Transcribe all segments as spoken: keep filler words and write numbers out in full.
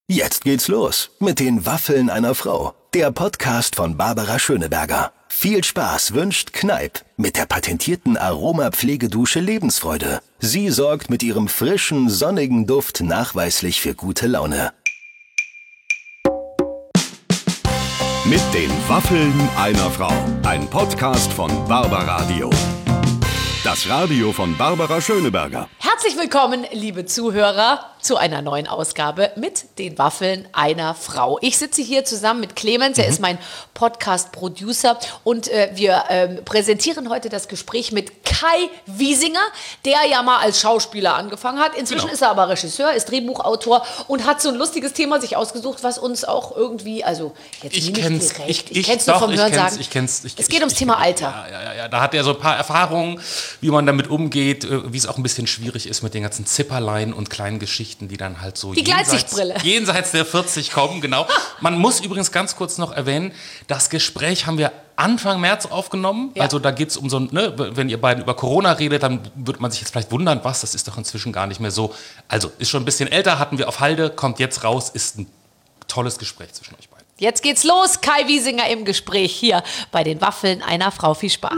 Jetzt geht's los mit den Waffeln einer Frau. Der Podcast von Barbara Schöneberger. Viel Spaß wünscht Kneipp mit der patentierten Aroma-Pflegedusche Lebensfreude. Sie sorgt mit ihrem frischen, sonnigen Duft nachweislich für gute Laune. Mit den Waffeln einer Frau. Ein Podcast von Barbaradio. Das Radio von Barbara Schöneberger. Herzlich willkommen, liebe Zuhörer, zu einer neuen Ausgabe mit den Waffeln einer Frau. Ich sitze hier zusammen mit Clemens, er mhm. ist mein Podcast-Producer und äh, wir äh, präsentieren heute das Gespräch mit Kai Wiesinger, der ja mal als Schauspieler angefangen hat. Inzwischen genau. ist er aber Regisseur, ist Drehbuchautor und hat so ein lustiges Thema sich ausgesucht, was uns auch irgendwie, also jetzt ich nicht kenn's, direkt, ich, ich, ich kenn's nur vom ich Hörensagen. Kenn's, ich kenn's, ich, es ich, geht ums ich, Thema ich, Alter. Ja, ja, ja, da hat er so ein paar Erfahrungen, wie man damit umgeht, wie es auch ein bisschen schwierig ist mit den ganzen Zipperlein und kleinen Geschichten, die dann halt so die jenseits, jenseits der vierzig kommen. Genau. Man muss übrigens ganz kurz noch erwähnen, das Gespräch haben wir Anfang März aufgenommen. Ja. Also da geht es um so, ne, wenn ihr beiden über Corona redet, dann wird man sich jetzt vielleicht wundern, was, das ist doch inzwischen gar nicht mehr so. Also ist schon ein bisschen älter, hatten wir auf Halde, kommt jetzt raus, ist ein tolles Gespräch zwischen euch beiden. Jetzt geht's los, Kai Wiesinger im Gespräch hier bei den Waffeln einer Frau. Viel Spaß.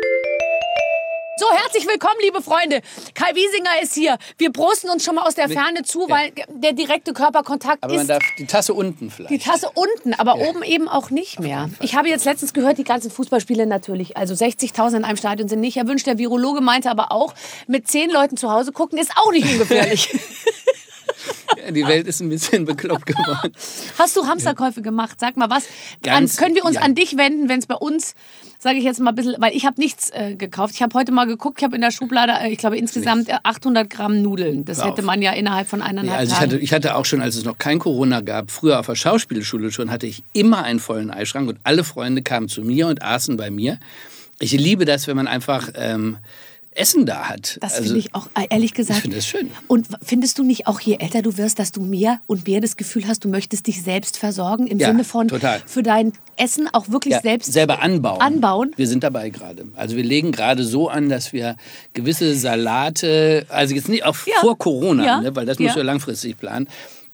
So, herzlich willkommen, liebe Freunde. Kai Wiesinger ist hier. Wir prosten uns schon mal aus der Ferne zu, weil der direkte Körperkontakt aber ist... Aber man darf die Tasse unten vielleicht. Die Tasse unten, aber ja. oben eben auch nicht mehr. Ich habe jetzt letztens gehört, die ganzen Fußballspiele natürlich, also sechzigtausend in einem Stadion sind nicht erwünscht. Der Virologe meinte aber auch, mit zehn Leuten zu Hause gucken ist auch nicht ungefährlich. Ja, die Welt ist ein bisschen bekloppt geworden. Hast du Hamsterkäufe gemacht? Sag mal, was Ganz, an, können wir uns ja. an dich wenden, wenn es bei uns, sage ich jetzt mal ein bisschen, weil ich habe nichts äh, gekauft. Ich habe heute mal geguckt, ich habe in der Schublade, äh, ich glaube insgesamt nichts. achthundert Gramm Nudeln. Das Drauf. hätte man ja innerhalb von eineinhalb ja, also Tagen. Ich hatte, ich hatte auch schon, als es noch kein Corona gab, früher auf der Schauspielschule schon, hatte ich immer einen vollen Eischrank und alle Freunde kamen zu mir und aßen bei mir. Ich liebe das, wenn man einfach... Ähm, Essen da hat. Das also, finde ich auch, ehrlich gesagt. Ich finde das schön. Und findest du nicht auch, je älter du wirst, dass du mehr und mehr das Gefühl hast, du möchtest dich selbst versorgen? Im ja, Sinne von total. für dein Essen auch wirklich ja, selbst selber anbauen. anbauen? Wir sind dabei gerade. Also wir legen gerade so an, dass wir gewisse Salate, also jetzt nicht auch ja. vor Corona, ja. ne, weil das ja. musst du ja langfristig planen,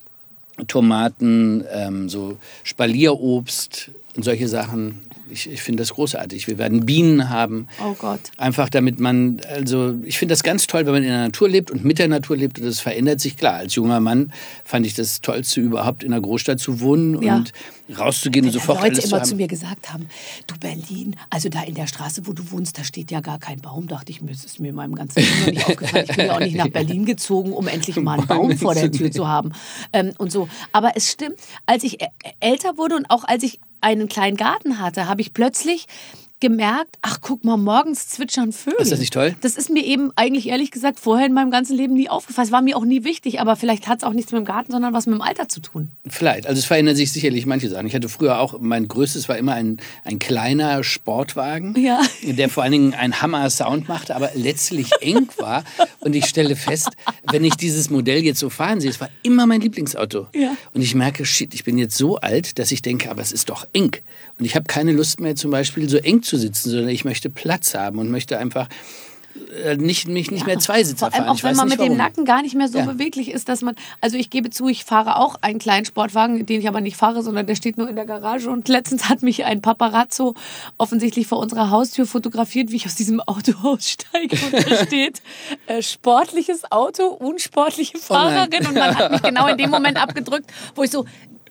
Tomaten, ähm, so Spalierobst und solche Sachen. Ich, ich finde das großartig. Wir werden Bienen haben. Oh Gott. Einfach damit man, also ich finde das ganz toll, wenn man in der Natur lebt und mit der Natur lebt und das verändert sich. Klar, als junger Mann fand ich das Tollste überhaupt, in einer Großstadt zu wohnen ja. und rauszugehen und sofort Leute alles zu immer haben. zu mir gesagt haben, du Berlin, also da in der Straße, wo du wohnst, da steht ja gar kein Baum. Dachte ich, das ist mir in meinem ganzen Leben noch nicht aufgefallen. Ich bin ja auch nicht nach Berlin gezogen, um endlich mal einen Baum vor der Tür zu haben. Ähm, und so. Aber es stimmt, als ich älter wurde und auch als ich einen kleinen Garten hatte, habe ich plötzlich gemerkt, ach guck mal, morgens zwitschern Vögel. Ist das nicht toll? Das ist mir eben eigentlich ehrlich gesagt vorher in meinem ganzen Leben nie aufgefallen. Es war mir auch nie wichtig, aber vielleicht hat es auch nichts mit dem Garten, sondern was mit dem Alter zu tun. Vielleicht. Also es verändern sich sicherlich manche Sachen. Ich hatte früher auch, mein größtes war immer ein, ein kleiner Sportwagen, ja. der vor allen Dingen einen Hammer-Sound machte, aber letztlich eng war. Und ich stelle fest, wenn ich dieses Modell jetzt so fahren sehe, es war immer mein Lieblingsauto. Ja. Und ich merke, shit, ich bin jetzt so alt, dass ich denke, aber es ist doch eng. Und ich habe keine Lust mehr zum Beispiel so eng zu sitzen, sondern ich möchte Platz haben und möchte einfach nicht, mich nicht ja. mehr Zweisitzer fahren. Vor allem auch, ich wenn weiß man nicht, mit dem warum. Nacken gar nicht mehr so ja. beweglich ist, dass man, also ich gebe zu, ich fahre auch einen kleinen Sportwagen, den ich aber nicht fahre, sondern der steht nur in der Garage und letztens hat mich ein Paparazzo offensichtlich vor unserer Haustür fotografiert, wie ich aus diesem Auto aussteige und da steht, äh, sportliches Auto, unsportliche Fahrerin oh und man hat mich genau in dem Moment abgedrückt, wo ich so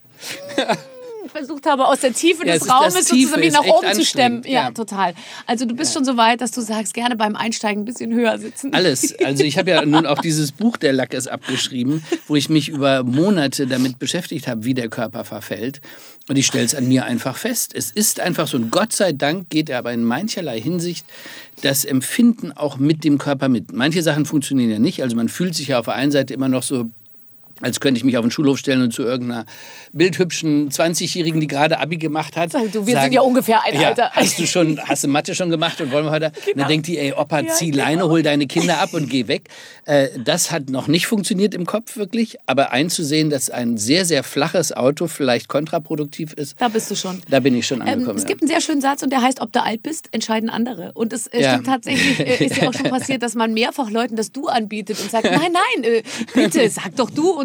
versucht habe, aus der Tiefe ja, des Raumes sozusagen mich nach oben zu stemmen. Ja, ja, total. Also du bist ja. schon so weit, dass du sagst, gerne beim Einsteigen ein bisschen höher sitzen. Alles. Also ich habe ja nun auch dieses Buch Der Lack ist abgeschrieben, wo ich mich über Monate damit beschäftigt habe, wie der Körper verfällt. Und ich stelle es an mir einfach fest. Es ist einfach so. Und Gott sei Dank geht er aber in mancherlei Hinsicht das Empfinden auch mit dem Körper mit. Manche Sachen funktionieren ja nicht. Also man fühlt sich ja auf der einen Seite immer noch so, als könnte ich mich auf den Schulhof stellen und zu irgendeiner bildhübschen zwanzigjährigen, die gerade Abi gemacht hat. Sag du, wir sagen, sind ja ungefähr ein ja, Alter. Hast du schon, hast du Mathe schon gemacht und wollen wir heute? Genau. Dann denkt die, ey Opa, ja, zieh genau. Leine, hol deine Kinder ab und geh weg. Äh, das hat noch nicht funktioniert im Kopf wirklich, aber einzusehen, dass ein sehr, sehr flaches Auto vielleicht kontraproduktiv ist. Da bist du schon. Da bin ich schon angekommen. Ähm, es ja. gibt einen sehr schönen Satz und der heißt, ob du alt bist, entscheiden andere. Und es äh, ja. stimmt tatsächlich, äh, ist ja auch schon passiert, dass man mehrfach Leuten das Du anbietet und sagt, nein, nein, äh, bitte, sag doch du und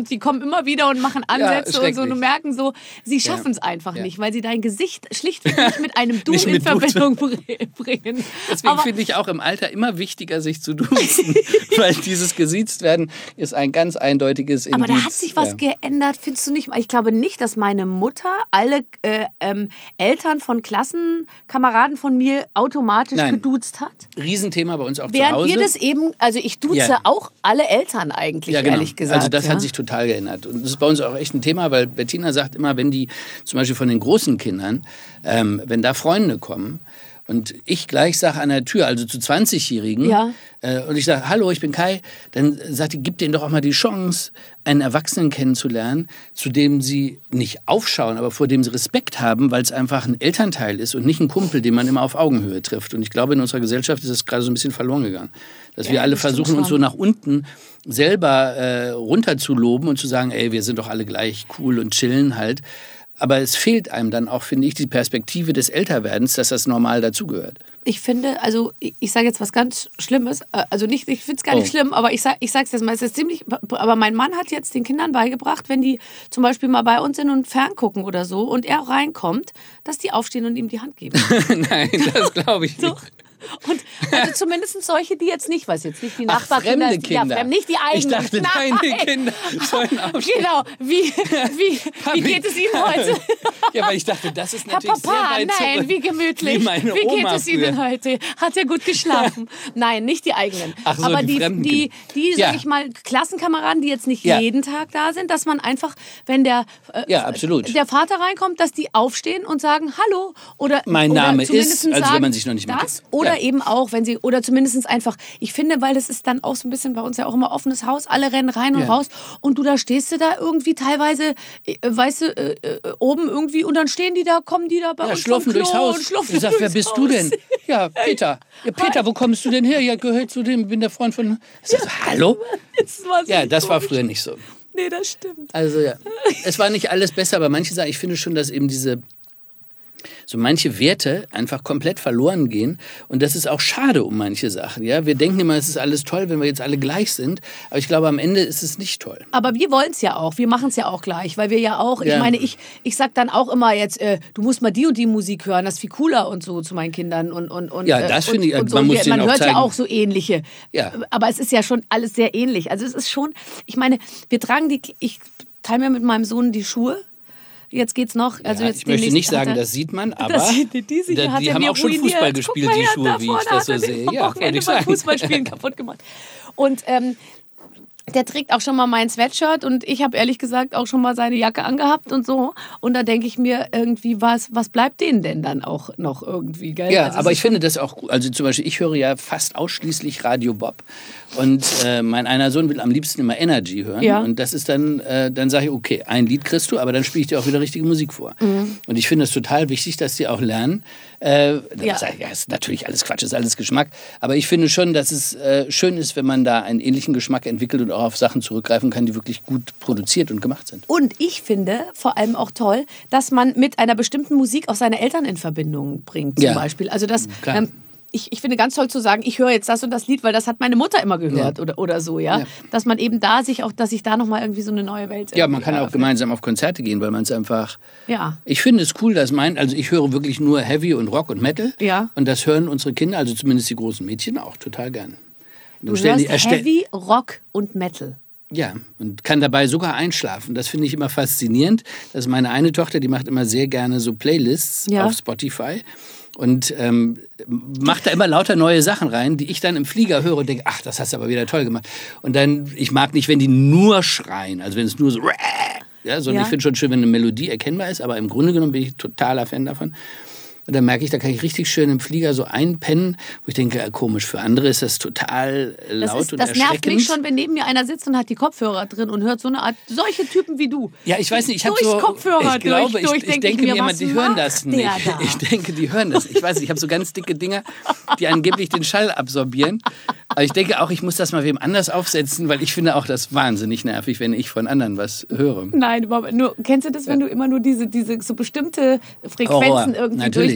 und die kommen immer wieder und machen Ansätze ja, und so und merken so, sie schaffen es ja. einfach ja. nicht, weil sie dein Gesicht schlichtweg nicht mit einem Du nicht in mit Verbindung bringen. Deswegen finde ich auch im Alter immer wichtiger, sich zu duzen, weil dieses gesiezt werden ist ein ganz eindeutiges Indiz. Aber da hat sich was ja. geändert, findest du nicht? Ich glaube nicht, dass meine Mutter alle äh, ähm, Eltern von Klassenkameraden von mir automatisch Nein. geduzt hat. Riesenthema bei uns auch Während zu Hause. wir das eben, also ich duze ja. auch alle Eltern eigentlich, ja, genau. ehrlich gesagt. Also das ja? hat sich total geändert. Und das ist bei uns auch echt ein Thema, weil Bettina sagt immer, wenn die zum Beispiel von den großen Kindern, ähm, wenn da Freunde kommen, und ich gleich sage an der Tür, also zu zwanzigjährigen, ja. äh, und ich sage, hallo, ich bin Kai, dann sagt die, gib denen doch auch mal die Chance, einen Erwachsenen kennenzulernen, zu dem sie nicht aufschauen, aber vor dem sie Respekt haben, weil es einfach ein Elternteil ist und nicht ein Kumpel, den man immer auf Augenhöhe trifft. Und ich glaube, in unserer Gesellschaft ist das gerade so ein bisschen verloren gegangen. Dass ja, wir alle versuchen, uns so nach unten selber äh, runterzuloben und zu sagen, ey, wir sind doch alle gleich cool und chillen halt. Aber es fehlt einem dann auch, finde ich, die Perspektive des Älterwerdens, dass das normal dazugehört. Ich finde, also ich, ich sage jetzt was ganz Schlimmes, also nicht, ich finde es gar nicht oh. schlimm, aber ich sage ich sag's jetzt mal, es ist ziemlich, aber mein Mann hat jetzt den Kindern beigebracht, wenn die zum Beispiel mal bei uns sind und ferngucken oder so und er reinkommt, dass die aufstehen und ihm die Hand geben. Nein, das glaube ich nicht. So. Und also zumindest solche, die jetzt nicht, weiß jetzt nicht, die Ach, Nachbarkinder. fremde Kinder. Ja, fremd, nicht die eigenen. Ich dachte, Nein. deine Kinder sollen aufstehen. Genau, wie, wie, wie geht es Ihnen heute? Ja, weil ich dachte, das ist Herr natürlich Papa, sehr weit nein, zurück. wie gemütlich. Wie meine wie geht Oma es Ihnen früher. heute? Hat er gut geschlafen? Nein, nicht die eigenen. Ach so, aber die die, fremden die, die Ja. sag ich mal, Klassenkameraden, die jetzt nicht Ja. jeden Tag da sind, dass man einfach, wenn der, äh, Ja, absolut. der Vater reinkommt, dass die aufstehen und sagen Hallo oder Mein oder Name zumindest ist, also sagen, wenn man sich noch nicht mehr das kennt. oder Ja. eben auch, wenn sie oder zumindest einfach, ich finde, weil das ist dann auch so ein bisschen bei uns ja auch immer offenes Haus, alle rennen rein und Ja. raus und du da stehst du da irgendwie teilweise, äh, weißt du, äh, äh, oben irgendwie und dann stehen die da, kommen die da bei Ja, uns schlurfen vom Klo durchs Haus. und schlurfen Ich sag, wer durchs bist Haus. du denn? Ja, Peter. Ja, Peter, wo kommst du denn her? Ja, gehört zu dem, bin der Freund von... Ich sag, hallo? Das war so Ja, das war komisch. früher nicht so. Nee, das stimmt. Also ja, es war nicht alles besser, aber manche Sachen, ich finde schon, dass eben diese... so manche Werte einfach komplett verloren gehen. Und das ist auch schade um manche Sachen. Ja? Wir denken immer, es ist alles toll, wenn wir jetzt alle gleich sind. Aber ich glaube, am Ende ist es nicht toll. Aber wir wollen es ja auch. Wir machen es ja auch gleich. Weil wir ja auch, Ja. ich meine, ich, ich sag dann auch immer jetzt, äh, du musst mal die und die Musik hören. Das ist viel cooler und so zu meinen Kindern. Und, und, und, Ja, das äh, finde ich, und, und so. man muss wir, denen man auch hört zeigen. ja auch so ähnliche. Ja. Aber es ist ja schon alles sehr ähnlich. Also es ist schon, ich meine, wir tragen die, ich teile mir mit meinem Sohn die Schuhe. Jetzt geht's noch. Also Ja, jetzt ich möchte demnächst nicht hat sagen, er- das sieht man, aber Das sieht- die die da- hat die er haben mir auch schon ruiniert. Fußball Guck gespielt, mal die her, Schuhe, da wie vorne ich das hat so er sehe. den am Ja, wollte Wochenende ich beim sagen. Fußballspielen kaputt gemacht. Und ähm, der trägt auch schon mal mein Sweatshirt und ich habe ehrlich gesagt auch schon mal seine Jacke angehabt und so. Und da denke ich mir irgendwie, was, was bleibt denen denn dann auch noch irgendwie? Gell? Ja, Also es aber ist ich finde das auch gut. Also zum Beispiel, ich höre ja fast ausschließlich Radio Bob. Und äh, mein einer Sohn will am liebsten immer Energy hören. Ja. Und das ist dann, äh, dann sage ich, okay, ein Lied kriegst du, aber dann spiele ich dir auch wieder richtige Musik vor. Mhm. Und ich finde es total wichtig, dass die auch lernen. Äh, Ja. ja. ja, ist natürlich alles Quatsch, ist alles Geschmack. Aber ich finde schon, dass es äh, schön ist, wenn man da einen ähnlichen Geschmack entwickelt und auch auf Sachen zurückgreifen kann, die wirklich gut produziert und gemacht sind. Und ich finde vor allem auch toll, dass man mit einer bestimmten Musik auch seine Eltern in Verbindung bringt, zum Ja. Beispiel. Also das, Klar. ähm, ich, ich finde ganz toll zu sagen, ich höre jetzt das und das Lied, weil das hat meine Mutter immer gehört Ja. oder, oder so, ja? Ja. Dass man eben da sich auch, dass sich da nochmal irgendwie so eine neue Welt Ja, man irgendwie kann auch eröffnet. gemeinsam auf Konzerte gehen, weil man es einfach... Ja. Ich finde es cool, dass mein, also ich höre wirklich nur Heavy und Rock und Metal. Ja. Und das hören unsere Kinder, also zumindest die großen Mädchen, auch total gern. Und Du stellen hörst die- erstell- Heavy, Rock und Metal. Ja, und kann dabei sogar einschlafen. Das finde ich immer faszinierend. Das ist meine eine Tochter, die macht immer sehr gerne so Playlists Ja. auf Spotify. Und ähm, macht da immer lauter neue Sachen rein, die ich dann im Flieger höre und denke, ach, das hast du aber wieder toll gemacht. Und dann, ich mag nicht, wenn die nur schreien, also wenn es nur so, ja, sondern Ja. ich finde schon schön, wenn eine Melodie erkennbar ist, aber im Grunde genommen bin ich totaler Fan davon. Und dann merke ich, da kann ich richtig schön im Flieger so einpennen, wo ich denke, äh, komisch, für andere ist das total äh, Das, laut ist, und das nervt erschreckend. mich schon, wenn neben mir einer sitzt und hat die Kopfhörer drin und hört so eine Art, solche Typen wie du. Ja, ich weiß nicht, ich habe Durchs so, Kopfhörer ich glaube, durch, durch, ich, ich denk ich denke mir, mir immer, was die hören das macht der nicht. da? Ich denke, die hören das. Ich weiß nicht, ich habe so ganz dicke Dinger, die angeblich den Schall absorbieren. Aber ich denke auch, ich muss das mal wem anders aufsetzen, weil ich finde auch das wahnsinnig nervig, wenn ich von anderen was höre. Nein, überhaupt nur, kennst du das, wenn du immer nur diese, diese so bestimmte Frequenzen Horror, irgendwie natürlich.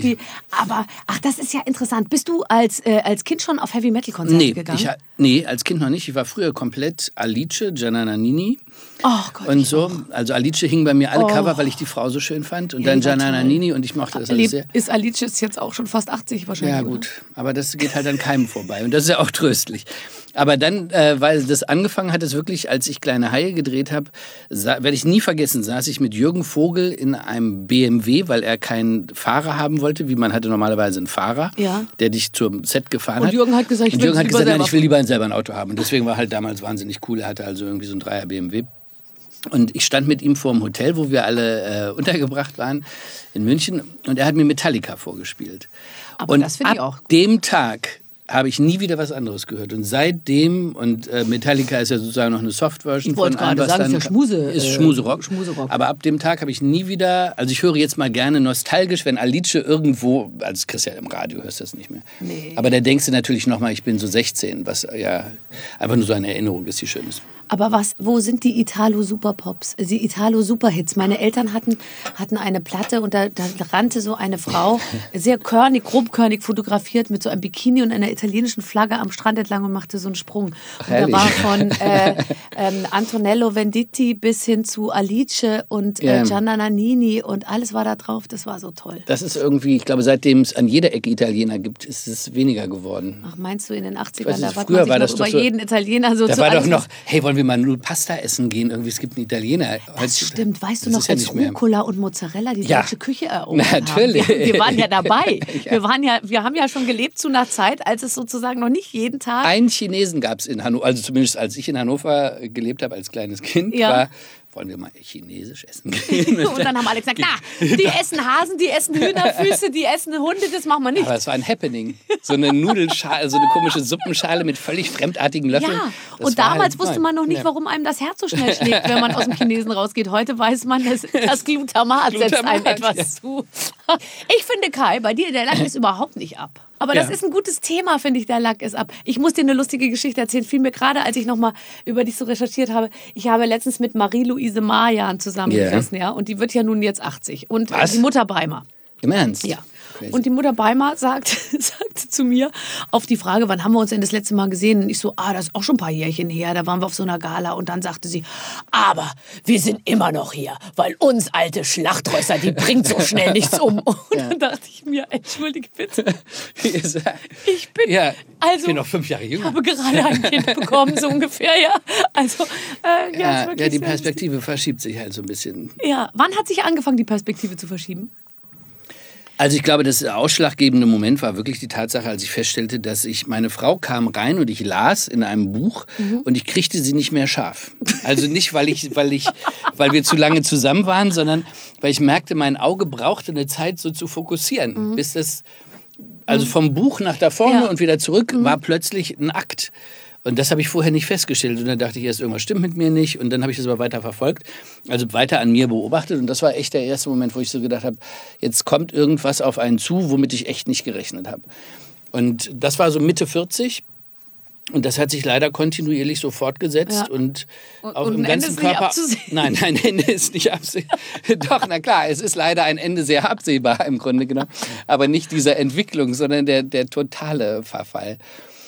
irgendwie. Aber, ach, das ist ja interessant. Bist du als, äh, als Kind schon auf Heavy-Metal-Konzerte nee, gegangen? Ich, nee, als Kind noch nicht. Ich war früher komplett Alice, Gianna Nannini. Oh Gott, und so. Also Alice hing bei mir alle oh. Cover, weil ich die Frau so schön fand. Und ja, dann Gianna Nannini und ich mochte das alles sehr. Ist Alice jetzt auch schon fast achtzig wahrscheinlich? Ja gut, aber das geht halt an keinem vorbei. Und das ist ja auch tröstlich. Aber dann, äh, weil das angefangen hat, ist wirklich, als ich Kleine Haie gedreht habe, werde ich nie vergessen, saß ich mit Jürgen Vogel in einem B M W, weil er keinen Fahrer haben wollte, wie man hatte normalerweise einen Fahrer, ja. der dich zum Set gefahren und hat. Jürgen hat gesagt, ich, und Jürgen hat gesagt, nein, ich will lieber lieber selber ein Auto haben. Und deswegen war halt damals wahnsinnig cool. Er hatte also irgendwie so ein Dreier B M W. Und ich stand mit ihm vor dem Hotel, wo wir alle äh, untergebracht waren, in München. Und er hat mir Metallica vorgespielt. Aber und das finde ich auch. Ab dem Tag habe ich nie wieder was anderes gehört. Und seitdem, und äh, Metallica ist ja sozusagen noch eine Soft-Version ich wollte von allem, gerade was sagen, dann ist ja Schmuse, ist äh, Schmuserock. Schmuserock. Aber ab dem Tag habe ich nie wieder, also ich höre jetzt mal gerne nostalgisch, wenn Alice irgendwo, also das kriegst du ja im Radio, hörst du das nicht mehr. Nee. Aber da denkst du natürlich nochmal, ich bin so sechzehn, was ja einfach nur so eine Erinnerung ist, die schön ist. Aber was, wo sind die Italo-Superpops, die Italo-Superhits? Meine Eltern hatten, hatten eine Platte und da, da rannte so eine Frau, sehr körnig, grobkörnig fotografiert, mit so einem Bikini und einer italienischen Flagge am Strand entlang und machte so einen Sprung. Und da war von äh, ähm, Antonello Venditti bis hin zu Alice und äh, Gianna Nannini und alles war da drauf. Das war so toll. Das ist irgendwie, ich glaube, seitdem es an jeder Ecke Italiener gibt, ist es weniger geworden. Ach, meinst du in den achtzigern? Weiß, da war früher man sich war noch das über doch so, jeden Italiener so da zu war doch alles, noch, hey, wollen wir mal nur Pasta essen gehen? Irgendwie, es gibt einen Italiener. Das stimmt. Weißt du das noch, ja als Rucola und Mozzarella die ja. deutsche Küche erobert Natürlich. haben? Wir, wir waren ja dabei. ja. Wir, waren ja, wir haben ja schon gelebt zu einer Zeit, als es sozusagen noch nicht jeden Tag... Einen Chinesen gab es in Hannover, also zumindest als ich in Hannover gelebt habe als kleines Kind, ja. war... Wollen wir mal chinesisch essen gehen? Und dann haben alle gesagt, na, die essen Hasen, die essen Hühnerfüße, die essen Hunde, das machen wir nicht. Aber es war ein Happening. So eine Nudelschale, so eine komische Suppenschale mit völlig fremdartigen Löffeln. Ja, das und damals halt, wusste man noch nicht, ja. warum einem das Herz so schnell schlägt, wenn man aus dem Chinesen rausgeht. Heute weiß man, dass das Glutamat, Glutamat setzt einem etwas ja. zu. Ich finde, Kai, bei dir, der Lack ist überhaupt nicht ab. Aber das ja. ist ein gutes Thema, finde ich, der Lack ist ab. Ich muss dir eine lustige Geschichte erzählen. Fiel mir gerade, als ich noch mal über dich so recherchiert habe. Ich habe letztens mit Marie-Louise Marjan zusammengesessen, yeah. ja. Und die wird ja nun jetzt achtzig. Und Was? die Mutter Beimer. Im Ernst? Ja. Crazy. Und die Mutter Beimer sagt, sagte zu mir auf die Frage, wann haben wir uns denn das letzte Mal gesehen? Und ich so, ah, das ist auch schon ein paar Jährchen her. Da waren wir auf so einer Gala. Und dann sagte sie, aber wir sind immer noch hier, weil uns alte Schlachtrösser, die bringt so schnell nichts um. Und Ja. dann dachte ich mir, entschuldige bitte, Ihr seid- ich bin, ja, also, ich bin noch fünf Jahre ich jünger. habe gerade ein Kind bekommen, so ungefähr, ja. Also, äh, ja, ist Ja, wirklich ja, die sehr Perspektive verschiebt sich halt so ein bisschen. lustig. Ja, wann hat sich angefangen, die Perspektive zu verschieben? Also ich glaube, das ausschlaggebende Moment war wirklich die Tatsache, als ich feststellte, dass ich, meine Frau kam rein und ich las in einem Buch mhm. und ich kriegte sie nicht mehr scharf. Also nicht, weil ich, weil ich, weil wir zu lange zusammen waren, sondern weil ich merkte, mein Auge brauchte eine Zeit, so zu fokussieren, mhm. bis das, also vom Buch nach da vorne Ja. und wieder zurück, Mhm. war plötzlich ein Akt. Und das habe ich vorher nicht festgestellt. Und dann dachte ich erst, irgendwas stimmt mit mir nicht. Und dann habe ich das aber weiter verfolgt, also weiter an mir beobachtet. Und das war echt der erste Moment, wo ich so gedacht habe, jetzt kommt irgendwas auf einen zu, womit ich echt nicht gerechnet habe. Und das war so Mitte vierzig. Und das hat sich leider kontinuierlich so fortgesetzt. Ja. Und, Und- auch und im ein Ende ganzen ist nicht Körper. abzusehen. Nein, ein Ende ist nicht absehbar. Doch, na klar, es ist leider ein Ende sehr absehbar im Grunde genommen. Aber nicht dieser Entwicklung, sondern der, der totale Verfall.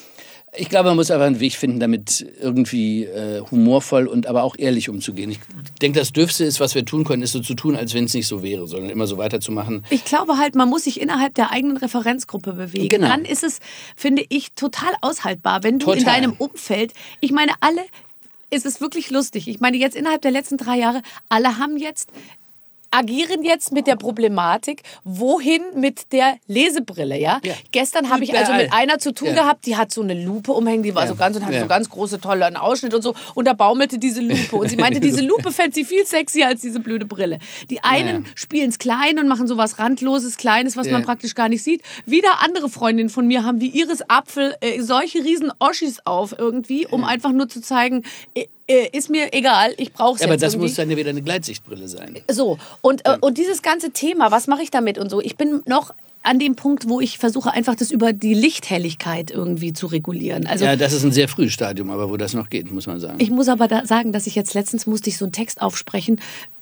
Ich glaube, man muss aber einen Weg finden, damit irgendwie äh, humorvoll und aber auch ehrlich umzugehen. Ich denke, das Dürfste ist, was wir tun können, ist so zu tun, als wenn es nicht so wäre, sondern immer so weiterzumachen. Ich glaube halt, man muss sich innerhalb der eigenen Referenzgruppe bewegen. Genau. Dann ist es, finde ich, total aushaltbar, wenn du Total. in deinem Umfeld, ich meine, alle, es ist wirklich lustig. Ich meine, jetzt innerhalb der letzten drei Jahre, alle haben jetzt, agieren jetzt mit der Problematik, wohin mit der Lesebrille, ja? Ja. Gestern habe ich also Überall. mit einer zu tun Ja. gehabt, die hat so eine Lupe umhängen, die war Ja. so ganz und hatte Ja. so ganz große, tolle einen Ausschnitt und so. Und da baumelte diese Lupe. Und sie meinte, diese Lupe fände sie viel sexier als diese blöde Brille. Die einen Ja. spielen es klein und machen so was Randloses, Kleines, was Ja. man praktisch gar nicht sieht. Wieder andere Freundinnen von mir haben wie Iris Apfel äh, solche riesen Oschis auf irgendwie, um einfach nur zu zeigen, äh, äh, ist mir egal, ich brauche es Ja, aber jetzt das irgendwie. muss dann ja wieder eine Gleitsichtbrille sein. So, und, äh, und dieses ganze Thema, was mache ich damit und so, ich bin noch an dem Punkt, wo ich versuche, einfach das über die Lichthelligkeit irgendwie zu regulieren. Also Ja, das ist ein sehr frühes Stadium, aber wo das noch geht, muss man sagen. ich muss aber da sagen, dass ich jetzt letztens musste ich so einen Text aufsprechen,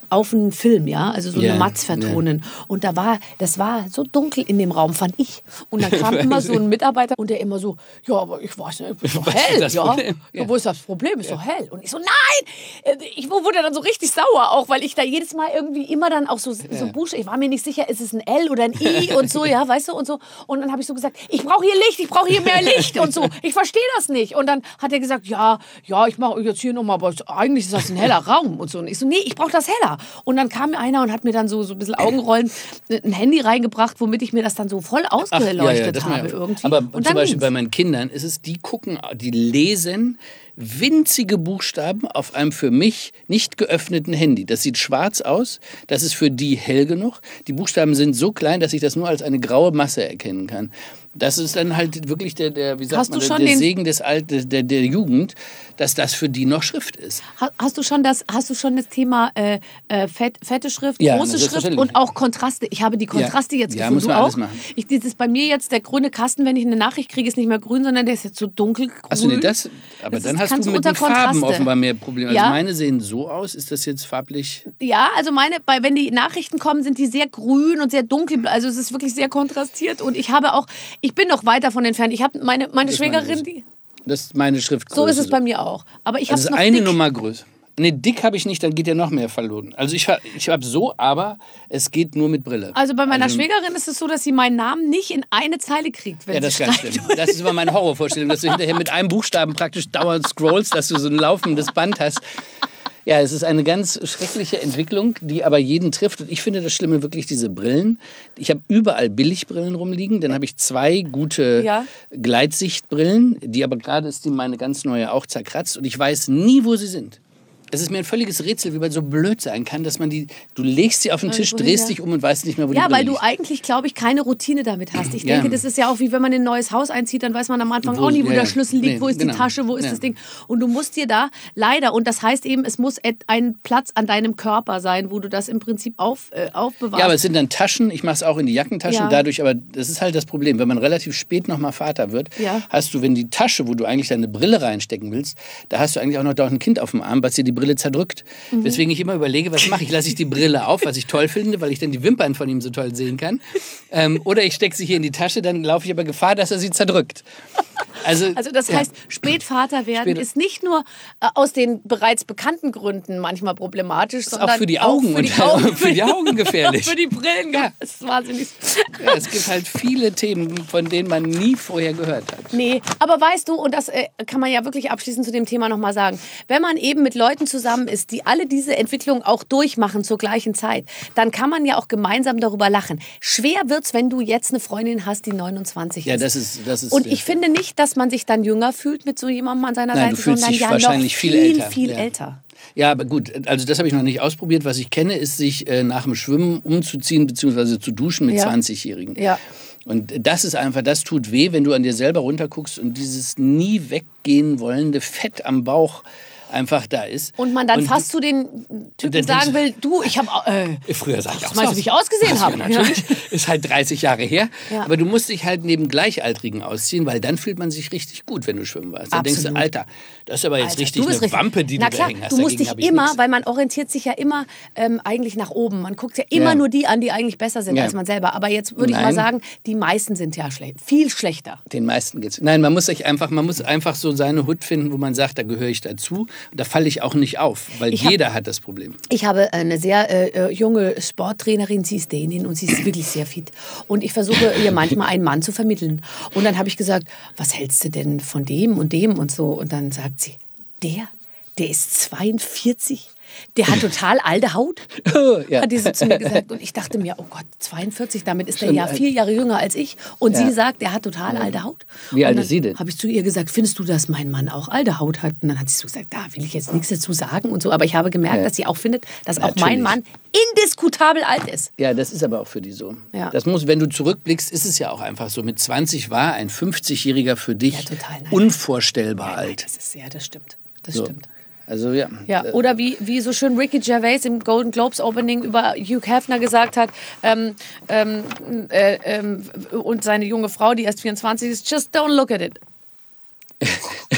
auf einen Film, ja, also so Ja, eine Matz vertonen. Ja. Und da war, das war so dunkel in dem Raum, fand ich. Und dann kam immer so ein Mitarbeiter und der immer so, ja, aber ich weiß nicht, ist doch hell, das ja. Problem? Ja. Wo ist das Problem? Ist ja. doch hell. Und ich so, nein! Ich wurde dann so richtig sauer auch, weil ich da jedes Mal irgendwie immer dann auch so, so Ja. Buchstaben, ich war mir nicht sicher, ist es ein L oder ein I und so, ja, weißt du, und so. Und dann habe ich so gesagt, ich brauche hier Licht, ich brauche hier mehr Licht und so. Ich verstehe das nicht. Und dann hat er gesagt, ja, ja, ich mache jetzt hier nochmal, aber eigentlich ist das ein heller Raum und so. Und ich so, nee, ich brauche das heller. Und dann kam mir einer und hat mir dann so, so ein bisschen Augenrollen ein Handy reingebracht, womit ich mir das dann so voll ausgeleuchtet Ach, ja, ja, habe ja. irgendwie. Aber und zum dann Beispiel ging's. bei meinen Kindern ist es, die gucken, die lesen winzige Buchstaben auf einem für mich nicht geöffneten Handy. Das sieht schwarz aus, das ist für die hell genug. Die Buchstaben sind so klein, dass ich das nur als eine graue Masse erkennen kann. Das ist dann halt wirklich der, der wie sagt Hast man, du der, schon der den- Segen des Alt, der, der Jugend, dass das für die noch Schrift ist. Ha- Hast du schon das, hast du schon das Thema äh, äh, fett, fette Schrift, Ja, große Schrift selbstverständlich. und auch Kontraste? Ich habe die Kontraste Ja. jetzt Ja, gefunden. muss man du alles auch? machen. Ich, das ist bei mir jetzt der grüne Kasten, wenn ich eine Nachricht kriege, ist nicht mehr grün, sondern der ist jetzt so dunkelgrün. Achso, nee, das, aber Das dann ist- hast kannst du du mit den unter Farben Kontraste. offenbar mehr Probleme. Also Ja. meine sehen so aus, ist das jetzt farblich... Ja, also meine, bei, wenn die Nachrichten kommen, sind die sehr grün und sehr dunkel. Also es ist wirklich sehr kontrastiert. Und ich habe auch, ich bin noch weit davon entfernt. Ich habe meine, meine Das meine Schwägerin, ich. die, Das ist meine Schriftgröße. so ist es bei mir auch. Aber ich habe Also es noch eine dick. Nummer größer. Nee, dick habe ich nicht, dann geht ja noch mehr verloren. Also ich, ha- ich habe so, aber es geht nur mit Brille. Also bei meiner Also- Schwägerin ist es so, dass sie meinen Namen nicht in eine Zeile kriegt, wenn Ja, das ist sie ganz schreibt. schlimm. Das ist immer meine Horrorvorstellung, dass du hinterher mit einem Buchstaben praktisch dauernd scrollst, dass du so ein laufendes Band hast. Ja, es ist eine ganz schreckliche Entwicklung, die aber jeden trifft. Und ich finde das Schlimme wirklich diese Brillen. Ich habe überall Billigbrillen rumliegen. Dann habe ich zwei gute Ja. Gleitsichtbrillen, die aber gerade ist die meine ganz neue auch zerkratzt. Und ich weiß nie, wo sie sind. Es ist mir ein völliges Rätsel, wie man so blöd sein kann, dass man die, du legst sie auf den Tisch, wohin, drehst ja. dich um und weißt nicht mehr, wo die Ja, Brille weil du liegt. eigentlich, glaube ich, keine Routine damit hast. Ich Ja. denke, das ist ja auch wie wenn man in ein neues Haus einzieht, dann weiß man am Anfang Wo- auch nie, wo ja, der ja. Schlüssel liegt, Nee, wo ist genau. die Tasche, wo ist Ja. das Ding. Und du musst dir da leider, und das heißt eben, es muss et- ein Platz an deinem Körper sein, wo du das im Prinzip auf, äh, aufbewahrst. Ja, aber es sind dann Taschen. Ich mache es auch in die Jackentaschen. Ja. Dadurch, aber das ist halt das Problem. Wenn man relativ spät noch mal Vater wird, Ja. hast du, wenn die Tasche, wo du eigentlich deine Brille reinstecken willst, da hast du eigentlich auch noch da ein Kind auf dem Arm, was dir die Brille zerdrückt. Mhm. Deswegen ich immer überlege, was mache ich? Lasse ich die Brille auf, was ich toll finde, weil ich dann die Wimpern von ihm so toll sehen kann. Ähm, oder ich stecke sie hier in die Tasche, dann laufe ich aber Gefahr, dass er sie zerdrückt. Also, Also das ja. heißt, Spätvater werden Spät- ist nicht nur äh, aus den bereits bekannten Gründen manchmal problematisch, ist sondern auch für die Augen für die und Augen, für die Augen gefährlich. für die Brillen. Ja. Das ist wahnsinnig. Ja, es gibt halt viele Themen, von denen man nie vorher gehört hat. Nee, aber weißt du, und das äh, kann man ja wirklich abschließend zu dem Thema nochmal sagen, wenn man eben mit Leuten zusammen ist, die alle diese Entwicklung auch durchmachen zur gleichen Zeit, dann kann man ja auch gemeinsam darüber lachen. Schwer wird's, wenn du jetzt eine Freundin hast, die neunundzwanzig Ja, ist. das ist, das ist Und ich finde nicht, dass man sich dann jünger fühlt mit so jemandem an seiner Nein, Seite, du fühlst sondern dich ja wahrscheinlich noch viel viel, älter. viel Ja. älter. Ja, aber gut, also das habe ich noch nicht ausprobiert. Was ich kenne, ist, sich äh, nach dem Schwimmen umzuziehen bzw. zu duschen mit Ja. zwanzigjährigen. Ja. Und das ist einfach, das tut weh, wenn du an dir selber runterguckst und dieses nie weggehen wollende Fett am Bauch einfach da ist. Und man dann Und fast zu den Typen dann sagen denkst will, du, ich habe... Äh, Früher sah ich auch meinst du, wie ich ausgesehen habe? Ja, natürlich. Ist halt dreißig Jahre her. Ja. Aber du musst dich halt neben Gleichaltrigen ausziehen, weil dann fühlt man sich richtig gut, wenn du schwimmen warst. Dann denkst du, Absolut. Alter, das ist aber jetzt Alter, richtig du eine bist richtig. Wampe, die Na du klar, da hängen hast. du musst Dagegen dich hab ich immer, nix. weil man orientiert sich ja immer ähm, eigentlich nach oben. Man guckt ja immer Ja. nur die an, die eigentlich besser sind Ja. als man selber. Aber jetzt würde ich mal Nein. sagen, die meisten sind ja schlecht, viel schlechter. Den meisten geht's. Nein, man muss sich einfach, man muss einfach so seine Hut finden, wo man sagt, da gehöre ich dazu. Und da falle ich auch nicht auf, weil Ich hab- jeder hat das Problem. Ich habe eine sehr äh, junge Sporttrainerin, sie ist Dänin und sie ist wirklich sehr fit. Und ich versuche ihr manchmal einen Mann zu vermitteln. Und dann habe ich gesagt, was hältst du denn von dem und dem und so? Und dann sagt sie, der, der ist zweiundvierzig. Der hat total alte Haut, Ja. hat die so zu mir gesagt. Und ich dachte mir, oh Gott, zweiundvierzig, damit ist er Schon ja alt. vier Jahre jünger als ich. Und Ja. sie sagt, der hat total alte Haut. Wie alt Und ist sie denn? habe ich zu ihr gesagt, findest du, dass mein Mann auch alte Haut hat? Und dann hat sie so gesagt, da will ich jetzt nichts dazu sagen und so. Aber ich habe gemerkt, Ja. dass sie auch findet, dass auch mein Natürlich. Mann indiskutabel alt ist. Ja, das ist aber auch für die so. Ja. Das muss, wenn du zurückblickst, ist es ja auch einfach so. Mit zwanzig war ein fünfzigjähriger für dich Ja, total, nein. unvorstellbar Nein, alt. das ist, ja, das stimmt. Das So. stimmt. Also ja. Ja, oder wie, wie so schön Ricky Gervais im Golden Globes Opening über Hugh Hefner gesagt hat, ähm, ähm, äh, ähm, und seine junge Frau, die erst vierundzwanzig ist, just don't look at it.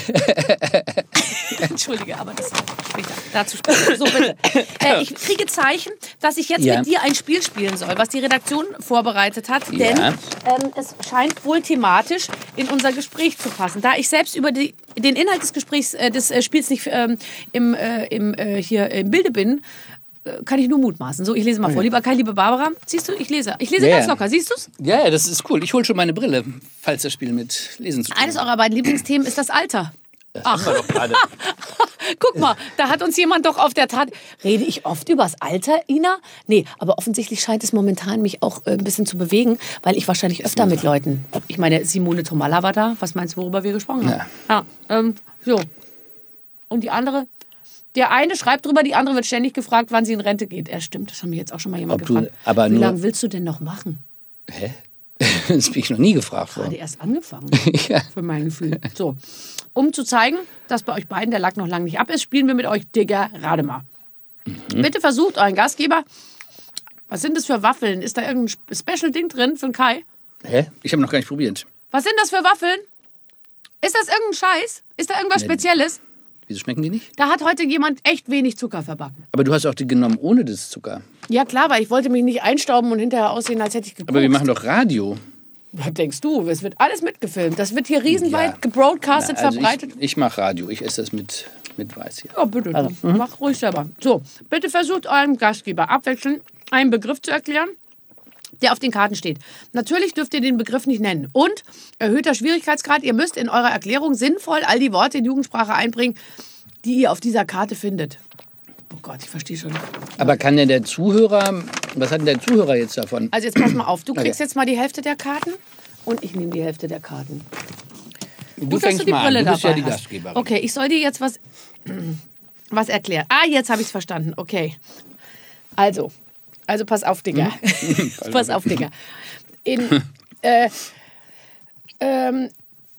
Entschuldige, aber das später. Dazu später. So, bitte. Äh, ich kriege Zeichen, dass ich jetzt Ja. mit dir ein Spiel spielen soll, was die Redaktion vorbereitet hat. Ja. Denn ähm, es scheint wohl thematisch in unser Gespräch zu passen. Da ich selbst über die, den Inhalt des Gesprächs, äh, des äh, Spiels nicht ähm, im, äh, im, äh, hier im Bilde bin, äh, kann ich nur mutmaßen. So, ich lese mal vor. Lieber Kai, liebe Barbara, siehst du, ich lese. Ich lese Ja, ganz ja. locker. Siehst du's? Ja, ja, das ist cool. Ich hole schon meine Brille, falls das Spiel mit Lesen zu tun Eines hat. eurer beiden Lieblingsthemen ist das Alter. Ach, doch gerade. Guck mal, da hat uns jemand doch auf der Tat... Rede ich oft übers Alter, Ina? Nee, aber offensichtlich scheint es momentan mich auch äh, ein bisschen zu bewegen, weil ich wahrscheinlich öfter mit Leuten... Ich meine, Simone Tomalla war da. Was meinst du, worüber wir gesprochen haben? Ja. Ja, ähm, so. Und die andere... Der eine schreibt drüber, die andere wird ständig gefragt, wann sie in Rente geht. Ja, stimmt, das hat mich jetzt auch schon mal jemand Ob du- gefragt. aber Wie nur- lange willst du denn noch machen? Hä? Das bin ich noch nie gefragt Gerade worden. erst angefangen, Ja. für mein Gefühl. So, um zu zeigen, dass bei euch beiden der Lack noch lange nicht ab ist, spielen wir mit euch Digger Rate mal. Mhm. Bitte versucht euren Gastgeber, was sind das für Waffeln? Ist da irgendein Special-Ding drin für den Kai? Hä? Ich habe noch gar nicht probiert. Was sind das für Waffeln? Ist das irgendein Scheiß? Ist da irgendwas Spezielles? Wieso schmecken die nicht? Da hat heute jemand echt wenig Zucker verbacken. Aber du hast auch die genommen ohne das Zucker. Ja klar, weil ich wollte mich nicht einstauben und hinterher aussehen, als hätte ich gekokst. Aber wir machen doch Radio. Was denkst du? Es wird alles mitgefilmt. Das wird hier riesenweit Ja. gebroadcastet, Na, also verbreitet. Ich, ich mache Radio. Ich esse das mit, mit Weiß hier. Ja, bitte. dann Mach ruhig selber. So, bitte versucht eurem Gastgeber abwechselnd einen Begriff zu erklären, der auf den Karten steht. Natürlich dürft ihr den Begriff nicht nennen. Und erhöhter Schwierigkeitsgrad, ihr müsst in eurer Erklärung sinnvoll all die Worte in Jugendsprache einbringen, die ihr auf dieser Karte findet. Oh Gott, ich verstehe schon. Aber kann denn der Zuhörer, was hat denn der Zuhörer jetzt davon? Also jetzt pass mal auf, du kriegst Okay. jetzt mal die Hälfte der Karten und ich nehme die Hälfte der Karten. Du Gut, dass fängst du die mal Brille an, du bist ja dabei die hast. Gastgeberin. Okay, ich soll dir jetzt was, was erklären. Ah, jetzt habe ich es verstanden. Okay. Also, also pass auf, Digga. pass auf, Digga. In, äh, ähm,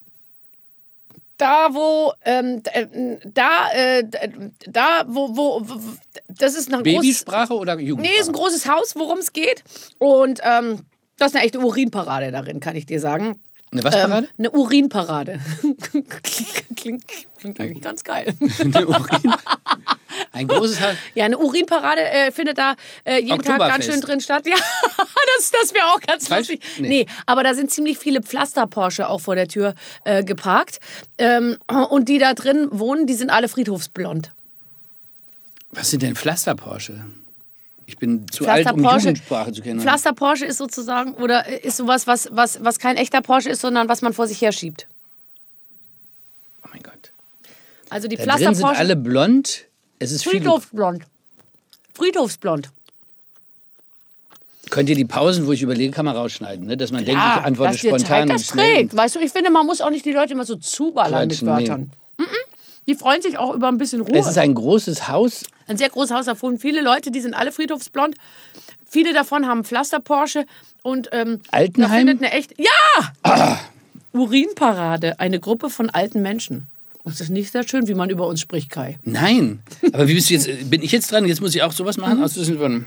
da, wo, ähm, d- äh, da, äh, d- da, wo, wo, wo das ist ein großes, Babysprache oder Jugendsprache? nee, ist ein großes Haus, worum es geht. Und ähm, das ist eine echte Urinparade darin, kann ich dir sagen. Eine was Parade? Ähm, eine Urinparade. klingt, klingt, klingt eigentlich ganz geil. Eine Urin. Ein großes Haus. Ja, eine Urinparade äh, findet da äh, jeden Tag ganz Oktoberfest. schön drin statt. Ja, das, das wäre auch ganz Falsch? lustig. Nee. Nee. aber da sind ziemlich viele Pflaster-Porsche auch vor der Tür äh, geparkt. Ähm, und die da drin wohnen, die sind alle friedhofsblond. Was sind denn Pflaster-Porsche? Ich bin zu alt, um Pflaster-Porsche Jugendsprache zu kennen. Pflaster-Porsche ist sozusagen, oder ist sowas, was, was, was kein echter Porsche ist, sondern was man vor sich herschiebt. Oh mein Gott. Also die Da drin sind Pflaster-Porsche. alle blond. Es ist viel. Friedhofsblond. Friedhofsblond. Könnt ihr die Pausen, wo ich überlege, kann man rausschneiden, ne? Dass man denkt, Ja, ich antworte dass dir spontan Zeit und das schnell. trägt. Weißt du, ich finde, man muss auch nicht die Leute immer so zuballern mit Quatschen, Wörtern. Mhm. Die freuen sich auch über ein bisschen Ruhe. Es ist ein großes Haus. Ein sehr großes Haus, da wohnen viele Leute, die sind alle friedhofsblond. Viele davon haben Pflaster-Porsche und ähm, da Altenheim? findet eine echt... Ja! Ah. Urinparade, eine Gruppe von alten Menschen. Das ist nicht sehr schön, wie man über uns spricht, Kai. Nein. Aber wie bist du jetzt? Bin ich jetzt dran? Jetzt muss ich auch sowas machen? Mhm. Aus diesem von.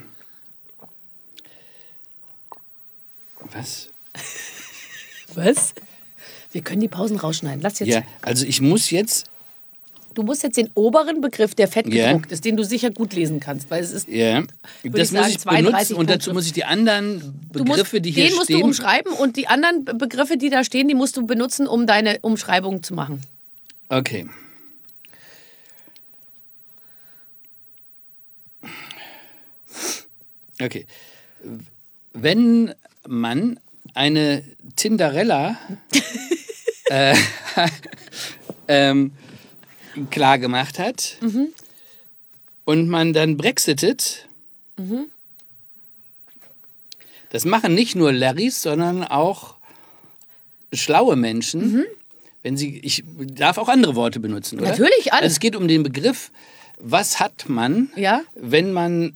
Was? Was? Wir können die Pausen rausschneiden. Lass jetzt. Ja, also ich muss jetzt. Du musst jetzt den oberen Begriff, der fett Ja. gedruckt ist, den du sicher gut lesen kannst, weil es ist... Ja, ich das muss sagen, ich zweiunddreißig benutzen und dazu Punkte. muss ich die anderen Du musst, Begriffe, die hier den musst stehen. du umschreiben und die anderen Be- Begriffe, die da stehen, die musst du benutzen, um deine Umschreibung zu machen. Okay. Okay. Wenn man eine Tinderella äh, ähm, klar gemacht hat und man dann brexitet, das machen nicht nur Larrys, sondern auch schlaue Menschen. Wenn sie, ich darf auch andere Worte benutzen, oder? Natürlich, alles. Also es geht um den Begriff, was hat man, Ja. wenn man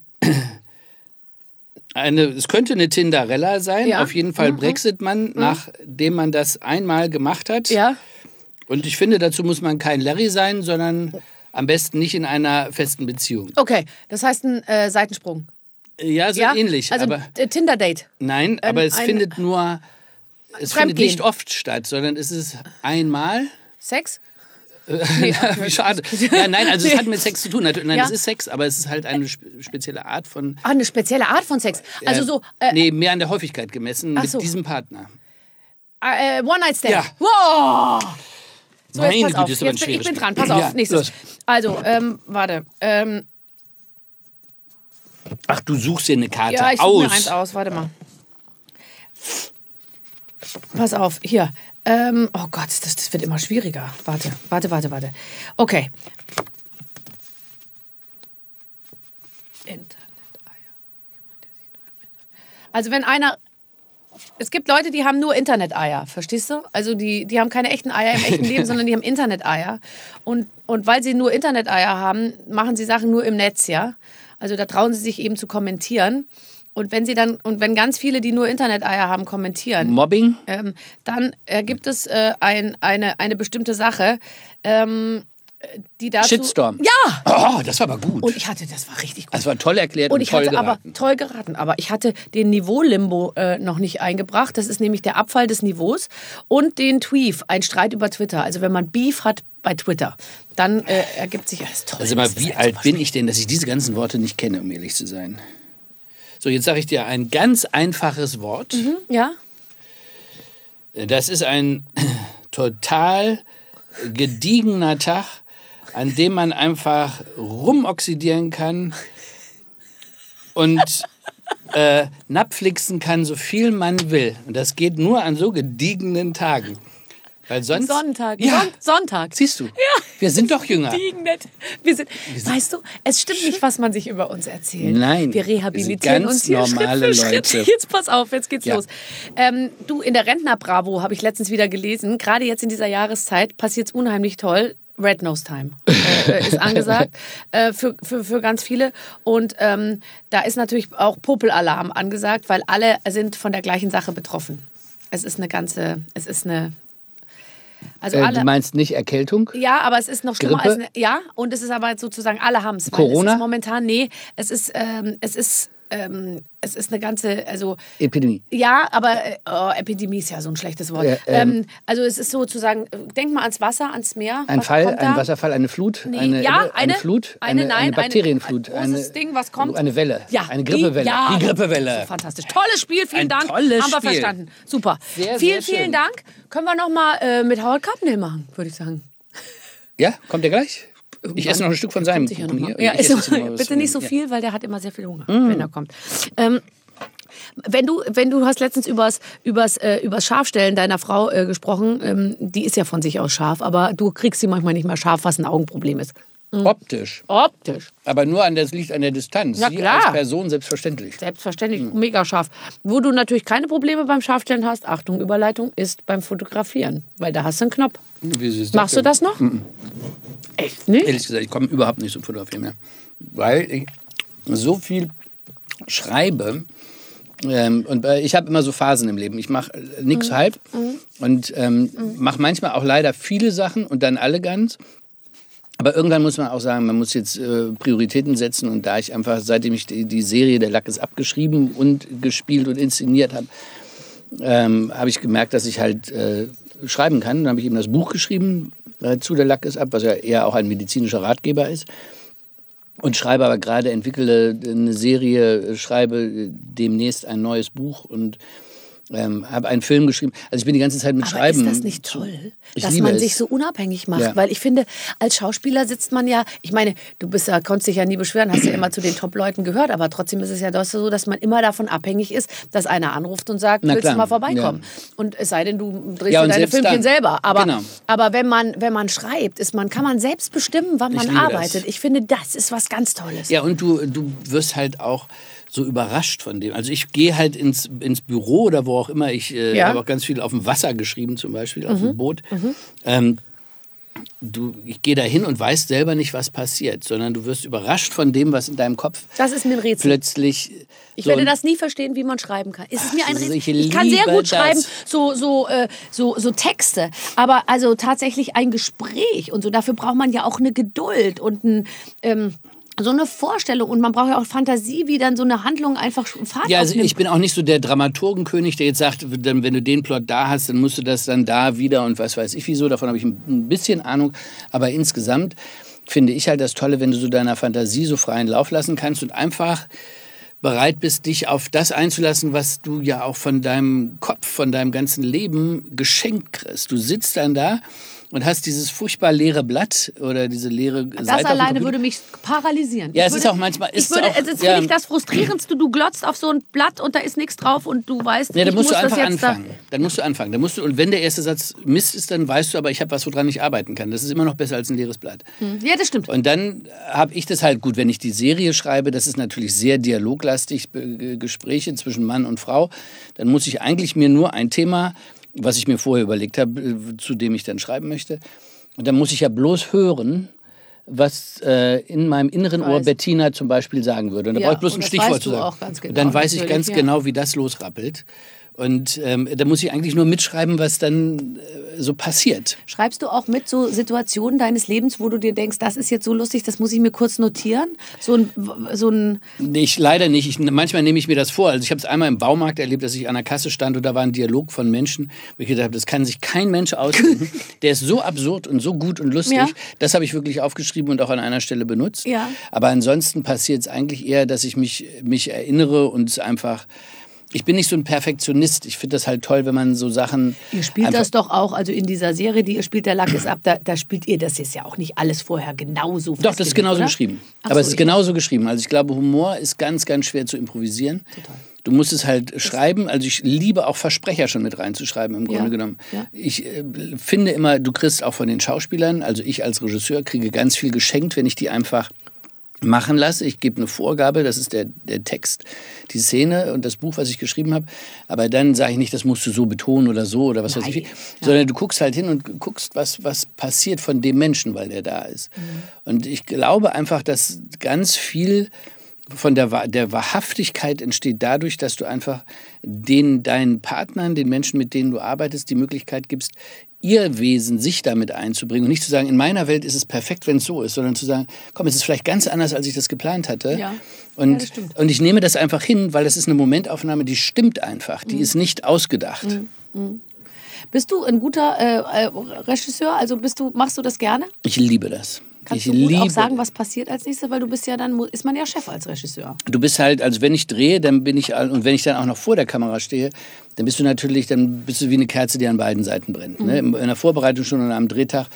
eine, es könnte eine Tinderella sein, Ja. auf jeden Fall brexit man, nachdem man das einmal gemacht hat. Ja? Und ich finde, dazu muss man kein Larry sein, sondern am besten nicht in einer festen Beziehung. Okay, das heißt ein äh, Seitensprung. Ja, so Ja? ähnlich. Also aber äh, Tinder-Date. nein, aber es ein- findet nur, es findet Fremdgehen. nicht oft statt, sondern es ist einmal. Sex? Nee, wie schade. Ja, nein, also es hat mit Sex zu tun. Nein, Ja. es ist Sex, aber es ist halt eine spe- spezielle Art von... Ah, eine spezielle Art von Sex. Also so Äh, äh, nee, mehr an der Häufigkeit gemessen Ach mit so. diesem Partner. äh, One-Night-Stand. Ja. Wow! So, Meine jetzt pass Güte, auf. ist aber ein Jetzt bin, ich schweres bin dran. Spiel. Pass auf, Ja, nächstes. los. Also, ähm, warte. Ähm, Ach, du suchst dir eine Karte ja, ich suche aus. mir eins aus. Warte mal. Pass auf, hier. Ähm, oh Gott, das, das wird immer schwieriger. Warte, warte, warte, warte. Okay. Internet-Eier. Also wenn einer... Es gibt Leute, die haben nur Internet-Eier, verstehst du? Also die, die haben keine echten Eier im echten Leben, sondern die haben Internet-Eier. Und, und weil sie nur Internet-Eier haben, machen sie Sachen nur im Netz, ja? Also da trauen sie sich eben zu kommentieren. Und wenn sie dann, und wenn ganz viele, die nur Internet-Eier haben, kommentieren, Mobbing? ähm, dann ergibt es äh, ein, eine, eine bestimmte Sache, ähm, die dazu... Shitstorm. Ja! Oh, das war aber gut. Und ich hatte, das war richtig gut. Das war toll erklärt und, Und ich toll hatte geraten. aber toll geraten, aber ich hatte den Niveau-Limbo äh, noch nicht eingebracht. Das ist nämlich der Abfall des Niveaus und den Tweef, ein Streit über Twitter. Also wenn man Beef hat bei Twitter, dann äh, ergibt sich alles toll. Also mal, Das ist wie echt alt super bin ich denn, dass ich diese ganzen Worte nicht kenne, um ehrlich zu sein? So, jetzt sage ich dir ein ganz einfaches Wort. schwierig. Ja? Das ist ein total gediegener Tag, an dem man einfach rumoxidieren kann und äh, napflixen kann, so viel man will. Und das geht nur an so gediegenen Tagen. Weil sonst... Sonntag. Ja. Son Sonntag. Siehst du? Ja. Wir sind doch jünger. Nett. Wir sind, weißt du, es stimmt nicht, was man sich über uns erzählt. Nein, wir wir rehabilitieren sind ganz uns hier normale Schritt für Schritt. Leute. Jetzt pass auf, jetzt geht's Ja. los. Ähm, du, in der Rentner-Bravo habe ich letztens wieder gelesen, gerade jetzt in dieser Jahreszeit passiert es unheimlich toll. Red Nose Time äh, ist angesagt äh, für, für, für ganz viele. Und ähm, da ist natürlich auch Popelalarm angesagt, weil alle sind von der gleichen Sache betroffen. Es ist eine ganze, es ist eine... Also Äh, alle, du meinst nicht Erkältung? ja, aber es ist noch schlimmer Grippe? als eine, ja, und es ist aber sozusagen alle haben es. Corona? Es ist momentan nee, es ist ähm, es ist ähm, es ist eine ganze, also Epidemie. ja, aber äh, oh, Epidemie ist ja so ein schlechtes Wort. Ja, ähm, ähm, also es ist sozusagen, denk mal ans Wasser, ans Meer. Ein Was Fall, kommt ein da? Wasserfall, eine Flut, Nee, eine, ja, eine, eine, Flut, eine, eine, nein, eine Bakterienflut, ein großes Ding, was kommt? eine Welle, Ja, eine Grippewelle, Die, ja, die Grippewelle. So fantastisch. Tolles Spiel, vielen Ein Dank. tolles Haben wir Spiel. verstanden. Super. Sehr, vielen, sehr vielen schön. Dank. Können wir noch mal äh, mit Howard Carpendale machen, würde ich sagen. Ja, kommt der gleich? Ich esse noch ein Stück von seinem Sicher Kuchen noch mal. hier. Ja, Ich ist esse jetzt noch, noch was bitte von nicht ihm. so Ja. viel, weil der hat immer sehr viel Hunger, wenn er kommt. Ähm, wenn du, wenn du hast letztens übers, übers, äh, übers Scharfstellen deiner Frau äh, gesprochen, ähm, die ist ja von sich aus scharf, aber du kriegst sie manchmal nicht mehr scharf, was ein Augenproblem ist. Optisch. Optisch. Aber nur an das liegt an der Distanz. Na Sie klar. als Person selbstverständlich. Selbstverständlich, mega scharf. Wo du natürlich keine Probleme beim Scharfstellen hast, Achtung, Überleitung, ist beim Fotografieren. Weil da hast du einen Knopf. Wie ist Machst du denn? das noch? Echt nicht? Ehrlich gesagt, ich komme überhaupt nicht zum Fotografieren mehr. Weil ich so viel schreibe. Ähm, und äh, ich habe immer so Phasen im Leben. Ich mache äh, nichts halb und ähm, mache manchmal auch leider viele Sachen und dann alle ganz. Aber irgendwann muss man auch sagen, man muss jetzt äh, Prioritäten setzen. Und da ich einfach, seitdem ich die, die Serie Der Lack ist abgeschrieben und gespielt und inszeniert habe, ähm, habe ich gemerkt, dass ich halt äh, schreiben kann. Dann habe ich eben das Buch geschrieben äh, zu Der Lack ist ab, was ja eher auch ein medizinischer Ratgeber ist. Und schreibe aber gerade, entwickle eine Serie, schreibe demnächst ein neues Buch und ähm, habe einen Film geschrieben. Also ich bin die ganze Zeit mit Aber Schreiben. ist das nicht toll, Ich dass liebe man es. sich so unabhängig macht? Ja. Weil ich finde, als Schauspieler sitzt man ja, ich meine, du bist ja, konntest dich ja nie beschweren, hast ja immer zu den Top-Leuten gehört, aber trotzdem ist es ja doch so, dass man immer davon abhängig ist, dass einer anruft und sagt, Na willst klar. du mal vorbeikommen? Ja. Und es sei denn, du drehst Ja, dir und deine selbst Filmchen dann. selber. Aber, Genau. aber wenn man, wenn man schreibt, ist man, kann man selbst bestimmen, wann Ich man liebe arbeitet. das. Ich finde, das ist was ganz Tolles. Ja, und du, du wirst halt auch so überrascht von dem. Also ich gehe halt ins, ins Büro oder wo auch immer. Ich äh, Ja. habe auch ganz viel auf dem Wasser geschrieben, zum Beispiel, auf dem Boot. Ähm, du, ich gehe da hin und weiß selber nicht, was passiert, sondern du wirst überrascht von dem, was in deinem Kopf Das ist mir ein Rätsel. plötzlich... Ich so werde ein- das nie verstehen, wie man schreiben kann. Ist es mir ein das ist- Rätsel? ich Ich kann sehr liebe gut das. schreiben, so, so, äh, so, so Texte. Aber also tatsächlich ein Gespräch und so. Dafür braucht man ja auch eine Geduld und ein. Ähm, so eine Vorstellung und man braucht ja auch Fantasie, wie dann so eine Handlung einfach Fahrt Ja, also aufnimmt. ich bin auch nicht so der Dramaturgenkönig, der jetzt sagt, wenn du den Plot da hast, dann musst du das dann da wieder und was weiß ich wieso. Davon habe ich ein bisschen Ahnung. Aber insgesamt finde ich halt das Tolle, wenn du so deiner Fantasie so freien Lauf lassen kannst und einfach bereit bist, dich auf das einzulassen, was du ja auch von deinem Kopf, von deinem ganzen Leben geschenkt kriegst. Du sitzt dann da und hast dieses furchtbar leere Blatt oder diese leere das Seite. alleine würde mich paralysieren. Ja, ich es würde, ist auch manchmal... Ich Ist würde, auch, es ist ja, finde ich das Frustrierendste. Du glotzt auf so ein Blatt und da ist nichts drauf und du weißt, Ja, dann ich musst muss du einfach das jetzt anfangen. Dann musst du anfangen. Dann musst du, und wenn der erste Satz Mist ist, dann weißt du aber, ich habe was, woran ich arbeiten kann. Das ist immer noch besser als ein leeres Blatt. da... Ja, das stimmt. Und dann habe ich das halt gut, wenn ich die Serie schreibe, das ist natürlich sehr dialoglastig, Be- Gespräche zwischen Mann und Frau, dann muss ich eigentlich mir nur ein Thema, was ich mir vorher überlegt habe, zu dem ich dann schreiben möchte, und dann muss ich ja bloß hören, was äh, in meinem inneren Ohr Bettina zum Beispiel sagen würde. Und da Ja, brauche ich bloß und ein das Stichwort weißt zu du sagen. auch ganz genau, Dann weiß ich natürlich, ganz ja. genau, wie das losrappelt. Und ähm, da muss ich eigentlich nur mitschreiben, was dann äh, so passiert. Schreibst du auch mit so Situationen deines Lebens, wo du dir denkst, das ist jetzt so lustig, das muss ich mir kurz notieren? So ein... So ein Nee, ich leider nicht. Ich, manchmal nehme ich mir das vor. Also ich habe es einmal im Baumarkt erlebt, dass ich an der Kasse stand und da war ein Dialog von Menschen, wo ich gedacht habe, das kann sich kein Mensch ausdenken. Der ist so absurd und so gut und lustig. Ja. Das habe ich wirklich aufgeschrieben und auch an einer Stelle benutzt. Ja. Aber ansonsten passiert es eigentlich eher, dass ich mich, mich erinnere und es einfach... Ich bin nicht so ein Perfektionist. Ich finde das halt toll, wenn man so Sachen... Ihr spielt einfach- das doch auch, also in dieser Serie, die ihr spielt, der Lack ist ab, da, da spielt ihr das jetzt ja auch nicht alles vorher genauso Doch, das ist festgelegt, genauso oder? geschrieben. Ach Aber so, es ist ich- genauso geschrieben. Also ich glaube, Humor ist ganz, ganz schwer zu improvisieren. Total. Du musst es halt schreiben. Also ich liebe auch Versprecher schon mit reinzuschreiben, im Grunde Ja, genommen. ja. Ich äh, finde immer, du kriegst auch von den Schauspielern, also ich als Regisseur kriege ganz viel geschenkt, wenn ich die einfach machen lasse. Ich gebe eine Vorgabe, das ist der, der Text, die Szene und das Buch, was ich geschrieben habe. Aber dann sage ich nicht, das musst du so betonen oder so oder was weiß ich wie. Nein. Sondern du guckst halt hin und guckst, was, was passiert von dem Menschen, weil der da ist. Mhm. Und ich glaube einfach, dass ganz viel von der, Wahr- der Wahrhaftigkeit entsteht dadurch, dass du einfach den, deinen Partnern, den Menschen, mit denen du arbeitest, die Möglichkeit gibst, ihr Wesen, sich damit einzubringen und nicht zu sagen, in meiner Welt ist es perfekt, wenn es so ist, sondern zu sagen, komm, es ist vielleicht ganz anders, als ich das geplant hatte. Ja. Ja, Und, das stimmt. und ich nehme das einfach hin, weil das ist eine Momentaufnahme, die stimmt einfach, Mhm. die ist nicht ausgedacht. Bist du ein guter äh, äh, Regisseur? Also bist du, machst du das gerne? Ich liebe das. Kannst ich du gut liebe auch sagen, was passiert als nächstes? Weil du bist ja dann, mu- ist man ja Chef als Regisseur. Du bist halt, also wenn ich drehe, dann bin ich, all- und wenn ich dann auch noch vor der Kamera stehe, dann bist du natürlich, dann bist du wie eine Kerze, die an beiden Seiten brennt. Ne? In der Vorbereitung schon und am Drehtag,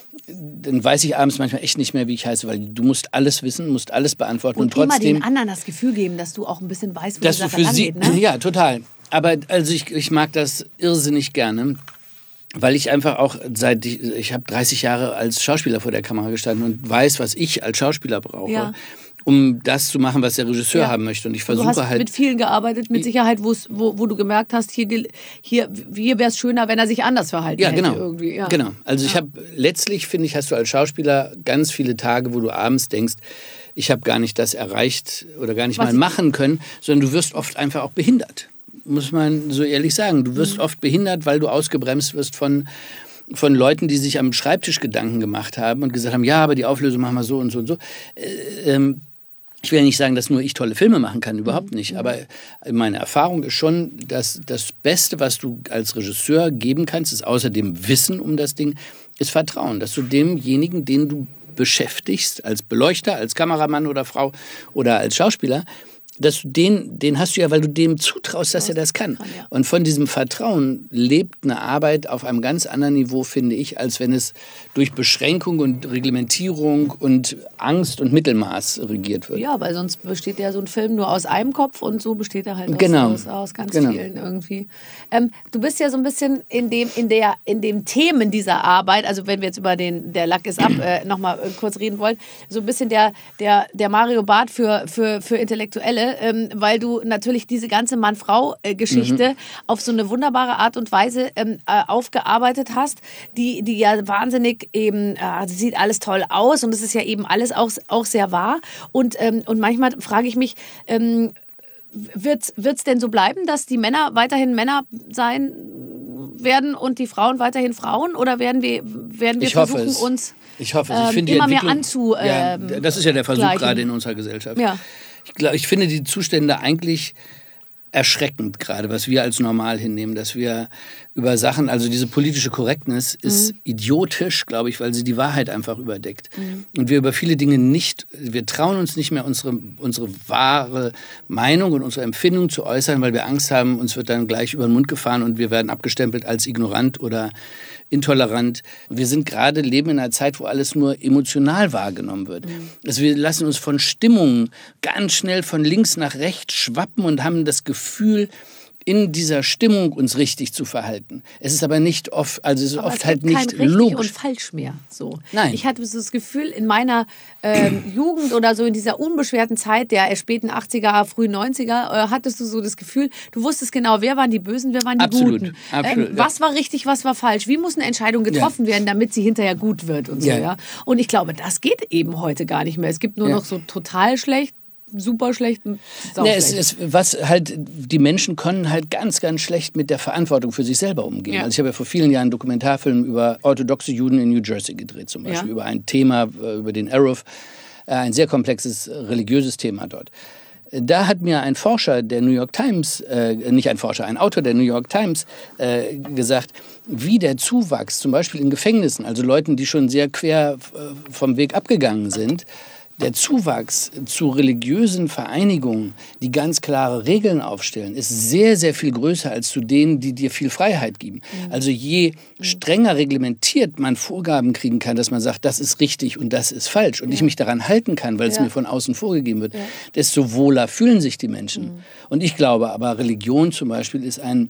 dann weiß ich abends manchmal echt nicht mehr, wie ich heiße, weil du musst alles wissen, musst alles beantworten und, Und immer trotzdem, den anderen das Gefühl geben, dass du auch ein bisschen weißt, wo dass die du Sache für sie, angeht. Ne? ja, total. Aber also ich, ich mag das irrsinnig gerne. Weil ich einfach auch seit, ich, ich habe dreißig Jahre als Schauspieler vor der Kamera gestanden und weiß, was ich als Schauspieler brauche, Ja. um das zu machen, was der Regisseur Ja. haben möchte. Und ich Du versuche hast halt... mit vielen gearbeitet, mit Sicherheit, wo's- wo, wo du gemerkt hast, hier, gel- hier, hier wäre es schöner, wenn er sich anders verhalten Ja, hätte. genau. Irgendwie. Ja. genau. Also ich habe letztlich, finde ich, hast du als Schauspieler ganz viele Tage, wo du abends denkst, ich habe gar nicht das erreicht oder gar nicht Was mal ich- machen können, sondern du wirst oft einfach auch behindert. Muss man so ehrlich sagen. Du wirst Mhm. oft behindert, weil du ausgebremst wirst von, von Leuten, die sich am Schreibtisch Gedanken gemacht haben und gesagt haben, ja, aber die Auflösung machen wir so und so und so. Äh, ähm, Ich will ja nicht sagen, dass nur ich tolle Filme machen kann, überhaupt nicht. Aber meine Erfahrung ist schon, dass das Beste, was du als Regisseur geben kannst, ist außerdem Wissen um das Ding, ist Vertrauen. Dass du demjenigen, den du beschäftigst, als Beleuchter, als Kameramann oder Frau oder als Schauspieler, dass du den, den hast du ja, weil du dem zutraust, dass er das kann. kann, ja. Und von diesem Vertrauen lebt eine Arbeit auf einem ganz anderen Niveau, finde ich, als wenn es durch Beschränkung und Reglementierung und Angst und Mittelmaß regiert wird. Ja, weil sonst besteht ja so ein Film nur aus einem Kopf und so besteht er halt aus, Genau. aus, aus ganz Genau. vielen irgendwie. Ähm, du bist ja so ein bisschen in dem, in der, in dem Themen dieser Arbeit, also wenn wir jetzt über den Der Lack ist ab äh, nochmal äh, kurz reden wollen, so ein bisschen der, der, der Mario Barth für, für, für Intellektuelle, ähm, weil du natürlich diese ganze Mann-Frau-Geschichte Mhm. auf so eine wunderbare Art und Weise ähm, äh, aufgearbeitet hast, die, die ja wahnsinnig eben, äh, sieht alles toll aus und es ist ja eben alles auch, auch sehr wahr. Und, ähm, und manchmal frage ich mich, ähm, wird es denn so bleiben, dass die Männer weiterhin Männer sein werden und die Frauen weiterhin Frauen? Oder werden wir, werden wir Ich hoffe versuchen, es. uns Ich hoffe, ähm, ich finde immer die mehr Entwicklung, anzu. Ähm, ja, das ist ja der Versuch gleichen. gerade in unserer Gesellschaft. Ja. Ich, glaub, ich finde die Zustände eigentlich erschreckend gerade, was wir als normal hinnehmen, dass wir über Sachen, also diese politische Korrektness ist mhm. idiotisch, glaube ich, weil sie die Wahrheit einfach überdeckt. Mhm. Und wir über viele Dinge nicht, wir trauen uns nicht mehr unsere, unsere wahre Meinung und unsere Empfindung zu äußern, weil wir Angst haben, uns wird dann gleich über den Mund gefahren und wir werden abgestempelt als ignorant oder intolerant. Wir sind gerade, leben in einer Zeit, wo alles nur emotional wahrgenommen wird. Mhm. Also wir lassen uns von Stimmungen ganz schnell von links nach rechts schwappen und haben das Gefühl, in dieser Stimmung uns richtig zu verhalten. Es ist aber nicht oft, also es ist aber oft es halt nicht kein richtig logisch und falsch mehr. So. Nein. Ich hatte so das Gefühl, in meiner ähm, Jugend oder so in dieser unbeschwerten Zeit der späten achtziger, frühen neunziger, äh, hattest du so das Gefühl, du wusstest genau, wer waren die Bösen, wer waren die Absolut. Guten. Absolut, ähm, was war richtig, was war falsch? Wie muss eine Entscheidung getroffen ja. werden, damit sie hinterher gut wird und so. Ja. Ja? Und ich glaube, das geht eben heute gar nicht mehr. Es gibt nur ja. noch so total schlecht, super schlecht und nee, es ist, was halt, die Menschen können halt ganz, ganz schlecht mit der Verantwortung für sich selber umgehen. Ja. Also ich habe ja vor vielen Jahren einen Dokumentarfilm über orthodoxe Juden in New Jersey gedreht, zum Beispiel, ja. über ein Thema, über den Arrow, ein sehr komplexes religiöses Thema dort. Da hat mir ein Forscher der New York Times, äh, nicht ein Forscher, ein Autor der New York Times äh, gesagt, wie der Zuwachs zum Beispiel in Gefängnissen, also Leuten, die schon sehr quer äh, vom Weg abgegangen sind, der Zuwachs zu religiösen Vereinigungen, die ganz klare Regeln aufstellen, ist sehr, sehr viel größer als zu denen, die dir viel Freiheit geben. Mhm. Also je strenger reglementiert man Vorgaben kriegen kann, dass man sagt, das ist richtig und das ist falsch und ja. ich mich daran halten kann, weil ja. es mir von außen vorgegeben wird, ja. desto wohler fühlen sich die Menschen. Mhm. Und ich glaube aber, Religion zum Beispiel ist ein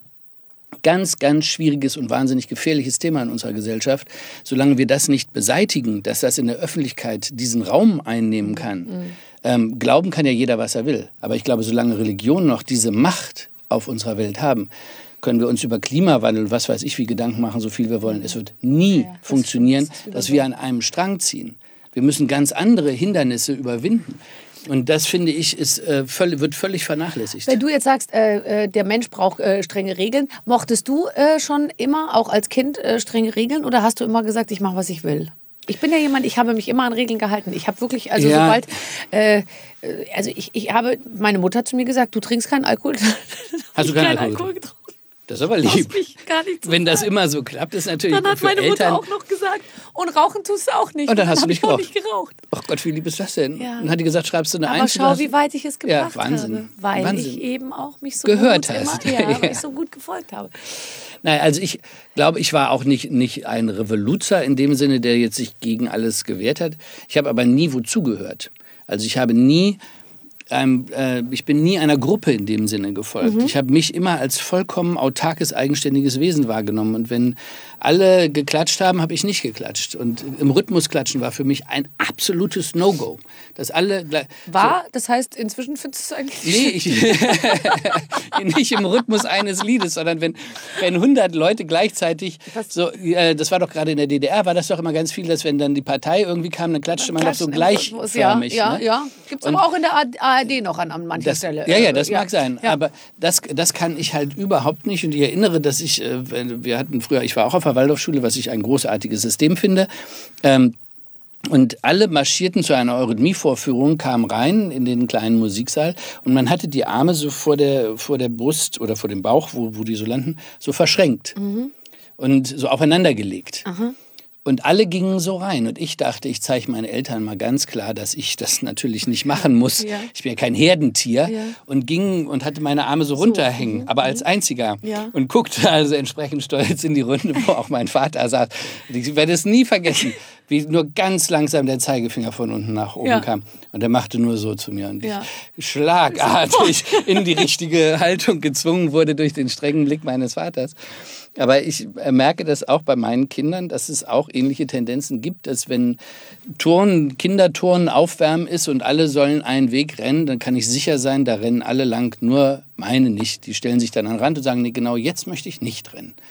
ganz, ganz schwieriges und wahnsinnig gefährliches Thema in unserer Gesellschaft. Solange wir das nicht beseitigen, dass das in der Öffentlichkeit diesen Raum einnehmen kann. Mhm. Ähm, glauben kann ja jeder, was er will. Aber ich glaube, solange Religionen noch diese Macht auf unserer Welt haben, können wir uns über Klimawandel, was weiß ich, wie Gedanken machen, so viel wir wollen. Es wird nie ja, das funktionieren, das dass wir an einem Strang ziehen. Wir müssen ganz andere Hindernisse überwinden. Und das, finde ich, ist, äh, völlig, wird völlig vernachlässigt. Wenn du jetzt sagst, äh, der Mensch braucht äh, strenge Regeln, mochtest du äh, schon immer, auch als Kind, äh, strenge Regeln? Oder hast du immer gesagt, ich mache, was ich will? Ich bin ja jemand, ich habe mich immer an Regeln gehalten. Ich habe wirklich, also ja. sobald, äh, also ich, ich habe, meine Mutter hat zu mir gesagt, du trinkst keinen Alkohol. Hast du keinen Alkohol, Alkohol getrunken? Das ist aber lieb. Gar nicht so Wenn das sagen. immer so klappt, ist natürlich Dann hat für meine Eltern Mutter auch noch gesagt, und rauchen tust du auch nicht. Und dann, und dann hast du nicht geraucht. nicht geraucht. Ach Gott, wie lieb ist das denn? Ja. Dann hat die gesagt, schreibst du eine aber Eins? Aber schau, wie weit ich es gebracht ja, Wahnsinn. habe. Weil Wahnsinn. ich eben auch mich so gehört gut hast. Immer, ja, ja. weil ich so gut gefolgt habe. Nein, also ich glaube, ich war auch nicht, nicht ein Revoluzer in dem Sinne, der jetzt sich gegen alles gewehrt hat. Ich habe aber nie wozu gehört. Also ich habe nie... Ähm, äh, ich bin nie einer Gruppe in dem Sinne gefolgt. Mhm. Ich habe mich immer als vollkommen autarkes, eigenständiges Wesen wahrgenommen. Und wenn alle geklatscht haben, habe ich nicht geklatscht. Und im Rhythmus klatschen war für mich ein absolutes No-Go. Dass alle war, so, das heißt, inzwischen findest du es eigentlich nee, ich, nicht im Rhythmus eines Liedes, sondern wenn, wenn hundert Leute gleichzeitig, so, äh, das war doch gerade in der D D R, war das doch immer ganz viel, dass wenn dann die Partei irgendwie kam, dann klatschte man, man doch so gleichförmig. Ja, ja, ne? ja. Gibt es aber auch in der A R D noch an, an mancher das, Stelle. Ja, ja, das ja. mag sein. Ja. Aber das, das kann ich halt überhaupt nicht. Und ich erinnere, dass ich, äh, wir hatten früher, ich war auch auf der Waldorfschule, was ich ein großartiges System finde. Ähm, Und alle marschierten zu einer Eurythmie-Vorführung, kamen rein in den kleinen Musiksaal und man hatte die Arme so vor der, vor der Brust oder vor dem Bauch, wo, wo die so landen, so verschränkt mhm. und so aufeinander gelegt. Aha. Und alle gingen so rein. Und ich dachte, ich zeige meinen Eltern mal ganz klar, dass ich das natürlich nicht machen muss. Ja. Ich bin ja kein Herdentier. Ja. Und ging und hatte meine Arme so runterhängen, so. aber als einziger. Ja. Und guckte also entsprechend stolz in die Runde, wo auch mein Vater saß. Ich werde es nie vergessen, wie nur ganz langsam der Zeigefinger von unten nach oben ja. kam. Und er machte nur so zu mir. Und ja. ich schlagartig in die richtige Haltung gezwungen wurde durch den strengen Blick meines Vaters. Aber ich merke das auch bei meinen Kindern, dass es auch ähnliche Tendenzen gibt, dass wenn Turnen, Kinderturnen aufwärmen ist und alle sollen einen Weg rennen, dann kann ich sicher sein, da rennen alle lang, nur meine nicht. Die stellen sich dann an den Rand und sagen, nee, genau jetzt möchte ich nicht rennen.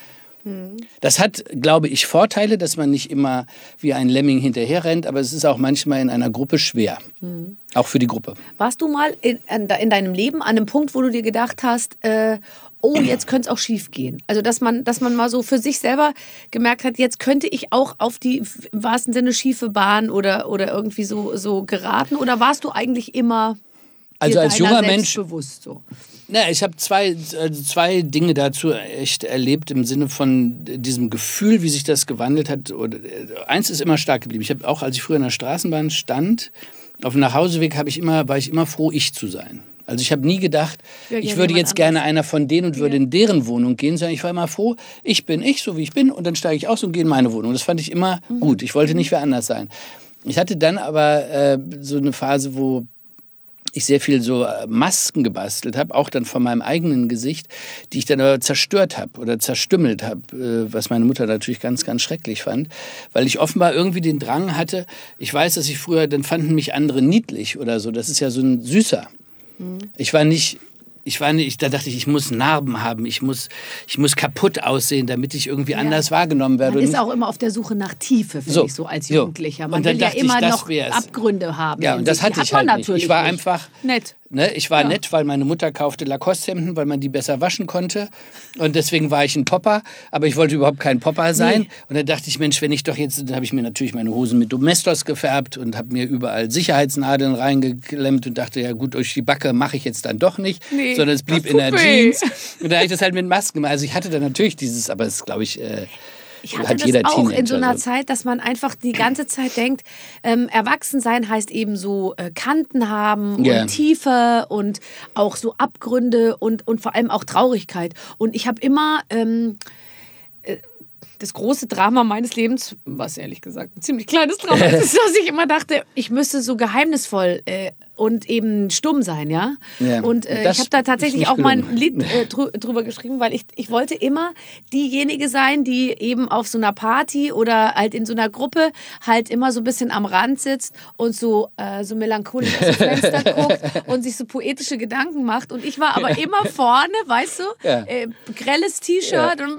Das hat, glaube ich, Vorteile, dass man nicht immer wie ein Lemming hinterher rennt, aber es ist auch manchmal in einer Gruppe schwer. Mhm. Auch für die Gruppe. Warst du mal in, in deinem Leben an einem Punkt, wo du dir gedacht hast, äh, oh, jetzt könnte es auch schief gehen? Also, dass man, dass man mal so für sich selber gemerkt hat, jetzt könnte ich auch auf die, im wahrsten Sinne, schiefe Bahn oder, oder irgendwie so, so geraten? Oder warst du eigentlich immer also als junger Mensch bewusst so? Na, ich habe zwei, also zwei Dinge dazu echt erlebt im Sinne von diesem Gefühl, wie sich das gewandelt hat. Und eins ist immer stark geblieben. Ich habe auch, als ich früher in der Straßenbahn stand, auf dem Nachhauseweg habe ich immer, war ich immer froh, ich zu sein. Also ich habe nie gedacht, ja, ich würde jetzt gerne einer von denen und würde ja. in deren Wohnung gehen, sondern ich war immer froh, ich bin ich, so wie ich bin, und dann steige ich aus und gehe in meine Wohnung. Das fand ich immer mhm. gut. Ich wollte nicht wer anders sein. Ich hatte dann aber äh, so eine Phase, wo ich sehr viel so Masken gebastelt habe, auch dann von meinem eigenen Gesicht, die ich dann aber zerstört habe oder zerstümmelt habe, was meine Mutter natürlich ganz, ganz schrecklich fand, weil ich offenbar irgendwie den Drang hatte, ich weiß, dass ich früher, dann fanden mich andere niedlich oder so, das ist ja so ein Süßer. Mhm. Ich war nicht... Ich war nicht, da dachte ich, ich muss Narben haben, ich muss, ich muss kaputt aussehen, damit ich irgendwie ja. anders wahrgenommen werde. Man ist auch immer auf der Suche nach Tiefe, finde so. ich, so als Jugendlicher. Man will ja immer ich, noch wär's. Abgründe haben. Ja, und das hatte ich halt nicht. Ich war nicht. einfach nett. Ne, ich war ja. nett, weil meine Mutter kaufte Lacoste-Hemden, weil man die besser waschen konnte. Und deswegen war ich ein Popper. Aber ich wollte überhaupt kein Popper sein. Nee. Und dann dachte ich, Mensch, wenn ich doch jetzt... Dann habe ich mir natürlich meine Hosen mit Domestos gefärbt und habe mir überall Sicherheitsnadeln reingeklemmt und dachte, ja gut, durch die Backe mache ich jetzt dann doch nicht. Nee, sondern es blieb in der weh. Jeans. Und da habe ich das halt mit Masken gemacht. Also ich hatte dann natürlich dieses... Aber es glaube ich... Äh, Ich hatte das auch Teenager in so einer so. Zeit, dass man einfach die ganze Zeit denkt, ähm, erwachsen sein heißt eben so äh, Kanten haben yeah. und Tiefe und auch so Abgründe und, und vor allem auch Traurigkeit. Und ich habe immer ähm, äh, das große Drama meines Lebens, was ehrlich gesagt ein ziemlich kleines Drama ist, dass ich immer dachte, ich müsste so geheimnisvoll äh, und eben stumm sein, ja. ja. Und äh, ich habe da tatsächlich auch mal ein Lied äh, drüber geschrieben, weil ich, ich wollte immer diejenige sein, die eben auf so einer Party oder halt in so einer Gruppe halt immer so ein bisschen am Rand sitzt und so, äh, so melancholisch aus dem Fenster guckt und sich so poetische Gedanken macht. Und ich war aber immer vorne, weißt du, ja. äh, grelles T-Shirt ja. und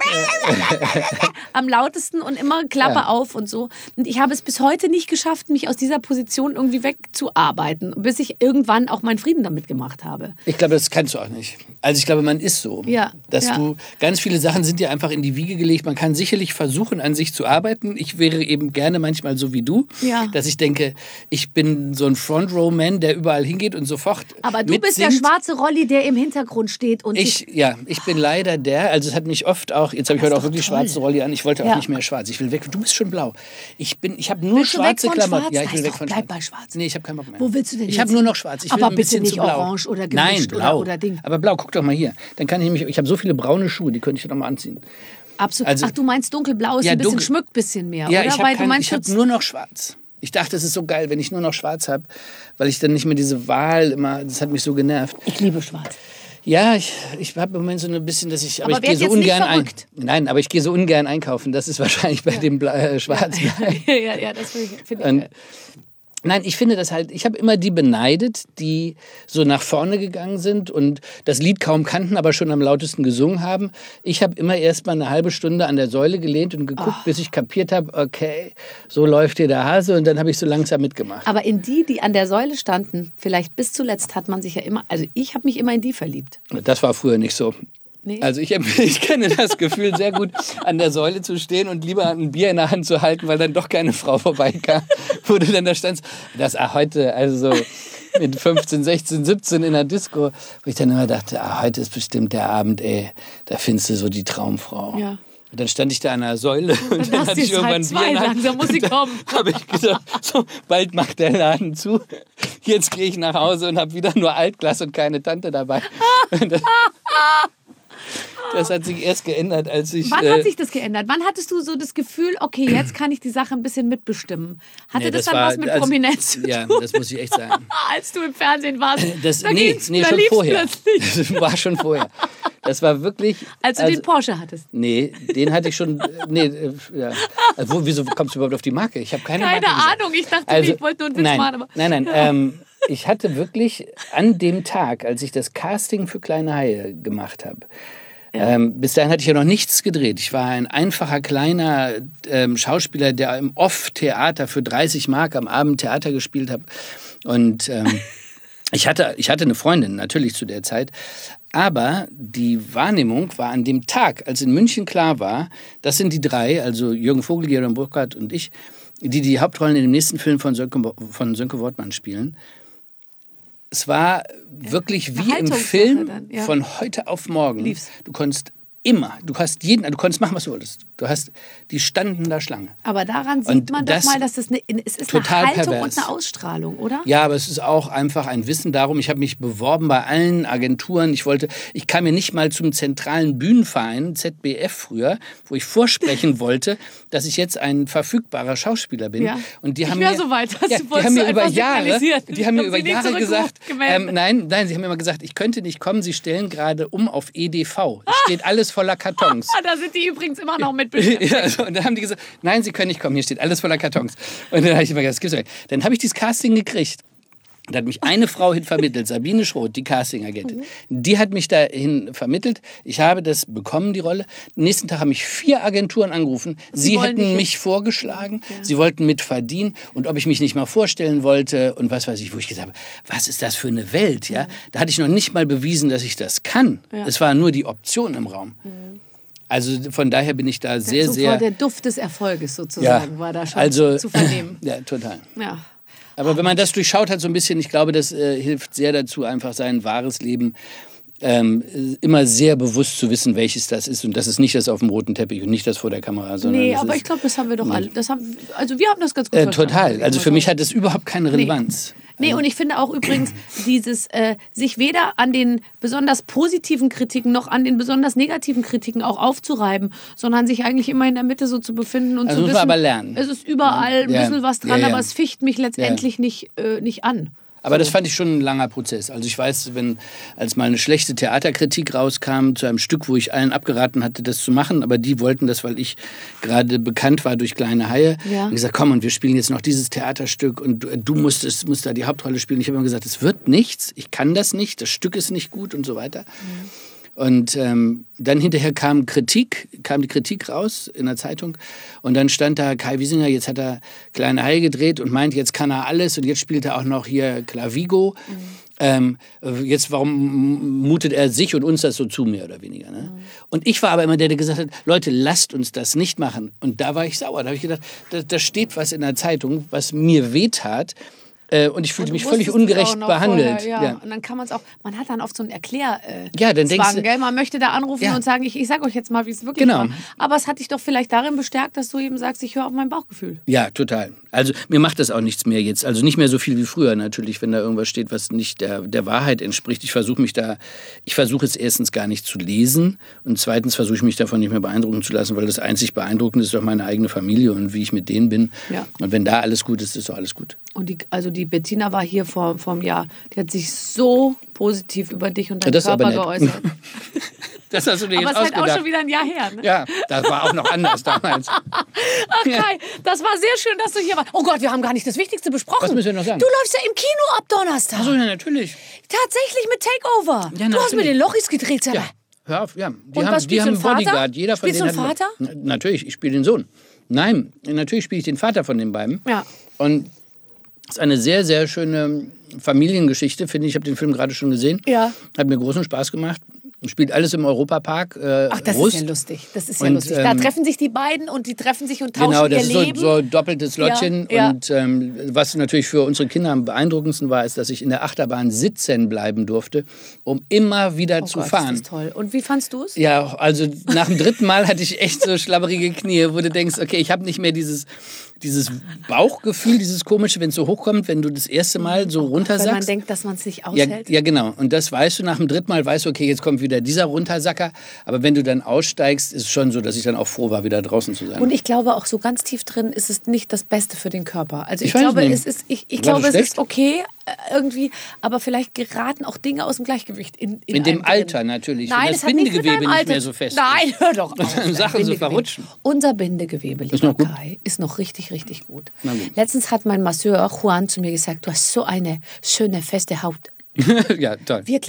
am lautesten und immer Klappe ja. auf und so. Und ich habe es bis heute nicht geschafft, mich aus dieser Position irgendwie wegzuarbeiten, bis ich irgendwann auch meinen Frieden damit gemacht habe. Ich glaube, das kannst du auch nicht. Also ich glaube, man ist so. Ja, dass ja. du, ganz viele Sachen sind dir einfach in die Wiege gelegt. Man kann sicherlich versuchen, an sich zu arbeiten. Ich wäre eben gerne manchmal so wie du, ja. dass ich denke, ich bin so ein Front-Row-Man, der überall hingeht und sofort Aber du mitsingt. bist der schwarze Rolli, der im Hintergrund steht. Und ich, ja, ich bin leider der, also es hat mich oft auch, jetzt habe ich heute auch wirklich toll. schwarze Rolli an, ich wollte auch ja. nicht mehr schwarz. Ich will weg, du bist schon blau. Ich, bin, ich habe nur Willst schwarze Klamotten. Ja, ich will weg von bleib schwarz. bei schwarz. Nee, ich habe keinen Bock mehr. Wo willst du denn Ich habe nur noch schwarz. Ich will aber ein bitte nicht zu blau. orange oder gemischt Nein, blau. Oder, oder Ding. Aber blau, guck doch mal hier. Dann kann ich mich, ich habe so viele braune Schuhe, die könnte ich doch mal anziehen. Absolut. Also, Ach, du meinst dunkelblau ist ja, ein bisschen dunkel, schmückt ein bisschen mehr, ja, oder? Ich habe hab nur noch schwarz. Ich dachte, es ist so geil, wenn ich nur noch schwarz habe, weil ich dann nicht mehr diese Wahl immer, das hat mich so genervt. Ich liebe schwarz. Ja, ich, ich habe im Moment so ein bisschen, dass ich, aber, aber ich gehe so ungern ein. Nein, Nein, aber ich gehe so ungern einkaufen. Das ist wahrscheinlich bei ja. dem Bla äh, Schwarzen. Ja, ja, ja, das finde ich. Find ich Und, nein, ich finde das halt, ich habe immer die beneidet, die so nach vorne gegangen sind und das Lied kaum kannten, aber schon am lautesten gesungen haben. Ich habe immer erst mal eine halbe Stunde an der Säule gelehnt und geguckt, oh. bis ich kapiert habe, okay, so läuft hier der Hase, und dann habe ich so langsam mitgemacht. Aber in die, die an der Säule standen, vielleicht bis zuletzt hat man sich ja immer, also ich habe mich immer in die verliebt. Das war früher nicht so. Nee. Also ich, ich kenne das Gefühl sehr gut, an der Säule zu stehen und lieber ein Bier in der Hand zu halten, weil dann doch keine Frau vorbeikam, wo du dann da standst. Das ah, heute, also so mit fünfzehn, sechzehn, siebzehn in der Disco, wo ich dann immer dachte, ah, heute ist bestimmt der Abend, ey, da findest du so die Traumfrau. Ja. Und dann stand ich da an der Säule und, und dann hatte ich irgendwann ein Bier in der Hand. Langsam muss ich kommen. Habe ich gesagt, so, bald macht der Laden zu. Jetzt gehe ich nach Hause und habe wieder nur Altglas und keine Tante dabei. Das hat sich erst geändert, als ich... Wann äh, hat sich das geändert? Wann hattest du so das Gefühl, okay, jetzt kann ich die Sache ein bisschen mitbestimmen? Hatte nee, das, das dann war, was mit also, Prominenz zu tun? Ja, das muss ich echt sagen. Als du im Fernsehen warst, das, da nee, nee, da schon vorher. Plötzlich. Das war schon vorher. Das war wirklich... Als du also, den Porsche hattest? Nee, den hatte ich schon... Nee, ja. Also, wo, wieso kommst du überhaupt auf die Marke? Ich habe keine, keine Marke Ahnung, ich dachte, also, ich wollte nur einen Witz nein, machen. Aber nein, nein, ähm, ich hatte wirklich an dem Tag, als ich das Casting für Kleine Haie gemacht habe, Ja. Ähm, bis dahin hatte ich ja noch nichts gedreht. Ich war ein einfacher, kleiner ähm, Schauspieler, der im Off-Theater für dreißig Mark am Abend Theater gespielt hat. Und ähm, ich, hatte, ich hatte eine Freundin, natürlich zu der Zeit. Aber die Wahrnehmung war an dem Tag, als in München klar war, das sind die drei, also Jürgen Vogel, Georg Burkhardt und ich, die die Hauptrollen in dem nächsten Film von Sönke, von Sönke Wortmann spielen. Es war wirklich ja, wie im Film dann, ja. von heute auf morgen. Lief's. Du konntest immer, du hast jeden, du konntest machen, was du wolltest. Du hast, die standen da Schlange. Aber daran sieht und man doch mal, dass das eine, es ist eine Haltung pervers. Und eine Ausstrahlung, oder? Ja, aber es ist auch einfach ein Wissen darum. Ich habe mich beworben bei allen Agenturen. Ich wollte, ich kam mir nicht mal zum zentralen Bühnenverein, Z B F früher, wo ich vorsprechen wollte, dass ich jetzt ein verfügbarer Schauspieler bin. Ja. Und die ich haben mir, so weit, ja, die haben mir über Jahre, die haben mir über Jahre gesagt, ähm, nein, nein, sie haben mir immer gesagt, ich könnte nicht kommen. Sie stellen gerade um auf E D V. Es steht alles voller Kartons. Da sind die übrigens immer noch mit beschäftigt. Ja, also, und dann haben die gesagt, nein, Sie können nicht kommen, hier steht alles voller Kartons. Und dann habe ich immer gesagt, das gibt's nicht. Dann habe ich dieses Casting gekriegt. Da hat mich eine Frau hin vermittelt, Sabine Schroth, die Casting-Agentin. Die hat mich dahin vermittelt. Ich habe das bekommen, die Rolle. Am nächsten Tag haben mich vier Agenturen angerufen. Sie, Sie hätten mich vorgeschlagen. Ja. Sie wollten mit verdienen. Und ob ich mich nicht mal vorstellen wollte und was weiß ich, wo ich gesagt habe, was ist das für eine Welt? Ja? Da hatte ich noch nicht mal bewiesen, dass ich das kann. Ja. Es war nur die Option im Raum. Mhm. Also von daher bin ich da sehr, so sehr... Der Duft des Erfolges sozusagen ja, war da schon also, zu vernehmen. Ja, total. Ja. Aber wenn man das durchschaut hat so ein bisschen, ich glaube, das äh, hilft sehr dazu, einfach sein wahres Leben ähm, immer sehr bewusst zu wissen, welches das ist. Und das ist nicht das auf dem roten Teppich und nicht das vor der Kamera. Sondern nee, das aber ist, ich glaube, das haben wir doch alle. Das haben, also wir haben das ganz gut äh, verstanden. Total. Also für mich hat das überhaupt keine Relevanz. Nee. Nee, und ich finde auch übrigens, dieses äh, sich weder an den besonders positiven Kritiken noch an den besonders negativen Kritiken auch aufzureiben, sondern sich eigentlich immer in der Mitte so zu befinden und also zu wissen, aber lernen. Es ist überall ein ja. bisschen was dran, ja, ja. aber es ficht mich letztendlich ja. nicht, äh, nicht an. Aber das fand ich schon ein langer Prozess. Also ich weiß, wenn als mal eine schlechte Theaterkritik rauskam zu einem Stück, wo ich allen abgeraten hatte, das zu machen, aber die wollten das, weil ich gerade bekannt war durch Kleine Haie. Ja. Und gesagt, komm, und wir spielen jetzt noch dieses Theaterstück und du, du musst, es, musst da die Hauptrolle spielen. Ich habe immer gesagt, es wird nichts, ich kann das nicht, das Stück ist nicht gut und so weiter. Mhm. Und ähm, dann hinterher kam Kritik, kam die Kritik raus in der Zeitung und dann stand da Kai Wiesinger, jetzt hat er Kleine Haie gedreht und meint, jetzt kann er alles und jetzt spielt er auch noch hier Clavigo. Mhm. Ähm, jetzt, warum mutet er sich und uns das so zu, mehr oder weniger? Ne? Mhm. Und ich war aber immer der, der gesagt hat, Leute, lasst uns das nicht machen. Und da war ich sauer, da habe ich gedacht, da, da steht was in der Zeitung, was mir wehtat. Äh, und ich fühlte mich völlig ungerecht behandelt. Vorher, ja. Ja. Und dann kann man es auch, man hat dann oft so einen Erklär äh, ja, dann denkst Zwang, gell? Man möchte da anrufen ja. und sagen, ich, ich sage euch jetzt mal, wie es wirklich genau. war. Aber es hat dich doch vielleicht darin bestärkt, dass du eben sagst, ich höre auf mein Bauchgefühl. Ja, total. Also mir macht das auch nichts mehr jetzt. Also nicht mehr so viel wie früher natürlich, wenn da irgendwas steht, was nicht der, der Wahrheit entspricht. Ich versuche mich da, ich versuche es erstens gar nicht zu lesen und zweitens versuche ich mich davon nicht mehr beeindrucken zu lassen, weil das einzig Beeindruckende ist doch meine eigene Familie und wie ich mit denen bin. Ja. Und wenn da alles gut ist, ist doch alles gut. Und die, also die Bettina war hier vor, vor einem Jahr, die hat sich so positiv über dich und deinen ja, Körper geäußert. Das hast du dir aber jetzt es ist halt ausgedacht. auch schon wieder ein Jahr her. Ne? Ja, das war auch noch anders damals. Ach Kai, das war sehr schön, dass du hier warst. Oh Gott, wir haben gar nicht das Wichtigste besprochen. Was müssen wir noch sagen? Du läufst ja im Kino ab Donnerstag. Ach so, ja, natürlich. Tatsächlich mit Takeover. Ja, du hast mit den Lochis gedreht, sag mal. Ja, hör auf, ja. Die und haben, was die haben einen Vater? Bodyguard. Jeder von Spielst du denen einen hat Vater? Na, natürlich, ich spiele den Sohn. Nein, natürlich spiele ich den Vater von den beiden. Ja. Und es ist eine sehr, sehr schöne Familiengeschichte, finde ich. Ich habe den Film gerade schon gesehen. Ja. Hat mir großen Spaß gemacht. Spielt alles im Europapark. Äh, Ach, das Rust. ist ja lustig. Das ist ja und, lustig. Da ähm, treffen sich die beiden und die treffen sich und tauschen genau, das ihr ist so, Leben. so ein doppeltes Lottchen. Ja, ja. Und ähm, was natürlich für unsere Kinder am beeindruckendsten war, ist, dass ich in der Achterbahn sitzen bleiben durfte, um immer wieder oh zu Gott, fahren. Das ist toll. Und wie fandst du es? Ja, also nach dem dritten Mal hatte ich echt so schlabberige Knie, wo du denkst, okay, ich habe nicht mehr dieses, dieses Bauchgefühl, dieses komische, wenn es so hochkommt, wenn du das erste Mal so runtersackst. Wenn man denkt, dass man es nicht Ja, aushält. ja, genau. Und das weißt du nach dem dritten Mal, weißt du, okay, jetzt kommt wieder dieser Runtersacker. Aber wenn du dann aussteigst, ist es schon so, dass ich dann auch froh war, wieder draußen zu sein. Und ich glaube auch so ganz tief drin ist es nicht das Beste für den Körper. Also ich, Ich weiß glaube, nicht. es ist, ich, ich War glaube, das es ist schlecht? okay äh, irgendwie, aber vielleicht geraten auch Dinge aus dem Gleichgewicht in, in, In dem einem Alter drin. natürlich, Nein, wenn das das hat nichts mit Bindegewebe deinem nicht Alter mehr so fest Nein, hör doch auf. Und dann Sachen so verrutschen. Unser Bindegewebe, Ist lieber noch gut? Kai, ist noch richtig, richtig gut. Na gut. Letztens hat mein Masseur Juan zu mir gesagt, du hast so eine schöne, feste Haut. Ja, toll. Wirklich.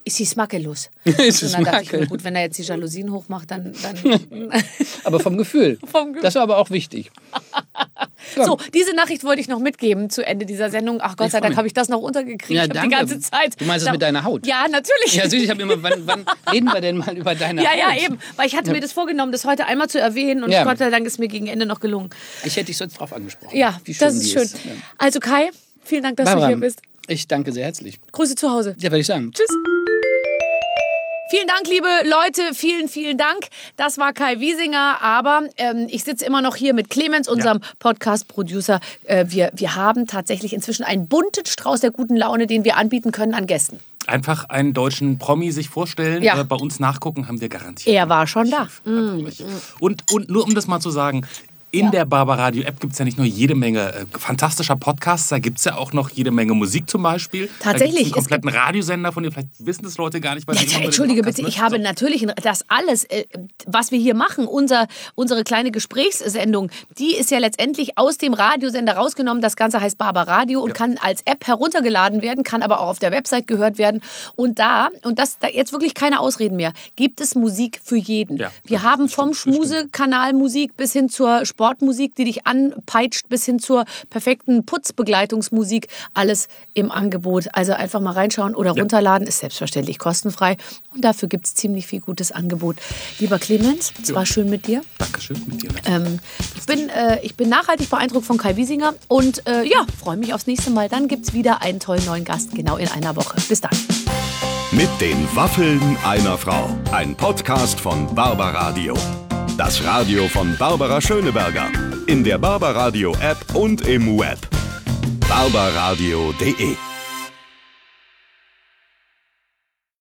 ist sie makellos. Ist und es dann dachte ich mir, makellos. gut, wenn er jetzt die Jalousien hochmacht, dann... dann Aber vom Gefühl. Vom Gefühl. Das war aber auch wichtig. So, diese Nachricht wollte ich noch mitgeben zu Ende dieser Sendung. Ach Gott Ich sei freu Dank mich. habe ich das noch untergekriegt. Ja, ich habe die danke. ganze Zeit... Du meinst es mit deiner Haut? Ja, natürlich. Ja, süß, ich habe immer, wann, wann reden wir denn mal über deine Ja, Haut? ja, eben. Weil ich hatte mir das vorgenommen, das heute einmal zu erwähnen und Ja. Gott sei Dank ist mir gegen Ende noch gelungen. Ich hätte dich sonst drauf angesprochen. Ja, wie schön das ist die schön. Ist. Ja. Also Kai, vielen Dank, dass Barbara, du hier bist. ich danke sehr herzlich. Grüße zu Hause. Ja, würde ich sagen. Tschüss. Vielen Dank, liebe Leute, vielen, vielen Dank. Das war Kai Wiesinger, aber ähm, ich sitze immer noch hier mit Clemens, unserem ja. Podcast-Producer. Äh, wir, wir haben tatsächlich inzwischen einen bunten Strauß der guten Laune, den wir anbieten können an Gästen. Einfach einen deutschen Promi sich vorstellen, Ja. äh, bei uns nachgucken, haben wir garantiert. Er war schon da. Mm. Und, und nur um das mal zu sagen, in Ja. der Barbaradio-App gibt es ja nicht nur jede Menge äh, fantastischer Podcasts, da gibt es ja auch noch jede Menge Musik zum Beispiel. Tatsächlich, Da gibt's einen es kompletten Radiosender von dir, vielleicht wissen das Leute gar nicht. Weil die Jetzt, immer über den Entschuldige Podcast, bitte, ne? ich habe So. natürlich ein- das alles, äh, was wir hier machen, unser, unsere kleine Gesprächssendung, die ist ja letztendlich aus dem Radiosender rausgenommen. Das Ganze heißt Barbaradio und kann als App heruntergeladen werden, kann aber auch auf der Website gehört werden. Und da, und das da jetzt wirklich keine Ausreden mehr, gibt es Musik für jeden. Ja, wir das haben stimmt, vom das stimmt. Schmusekanal Musik bis hin zur Sportmusik, die dich anpeitscht, bis hin zur perfekten Putzbegleitungsmusik, alles im Angebot. Also einfach mal reinschauen oder runterladen, ist selbstverständlich kostenfrei. Und dafür gibt es ziemlich viel gutes Angebot. Lieber Clemens, es war schön mit dir. Dankeschön mit dir. Ähm, ich, bin, äh, ich bin nachhaltig beeindruckt von Kai Wiesinger und äh, ja, freue mich aufs nächste Mal. Dann gibt es wieder einen tollen neuen Gast, genau in einer Woche. Bis dann. Mit den Waffeln einer Frau. Ein Podcast von Barbaradio. Das Radio von Barbara Schöneberger. In der Barbaradio App und im Web. barbaradio punkt de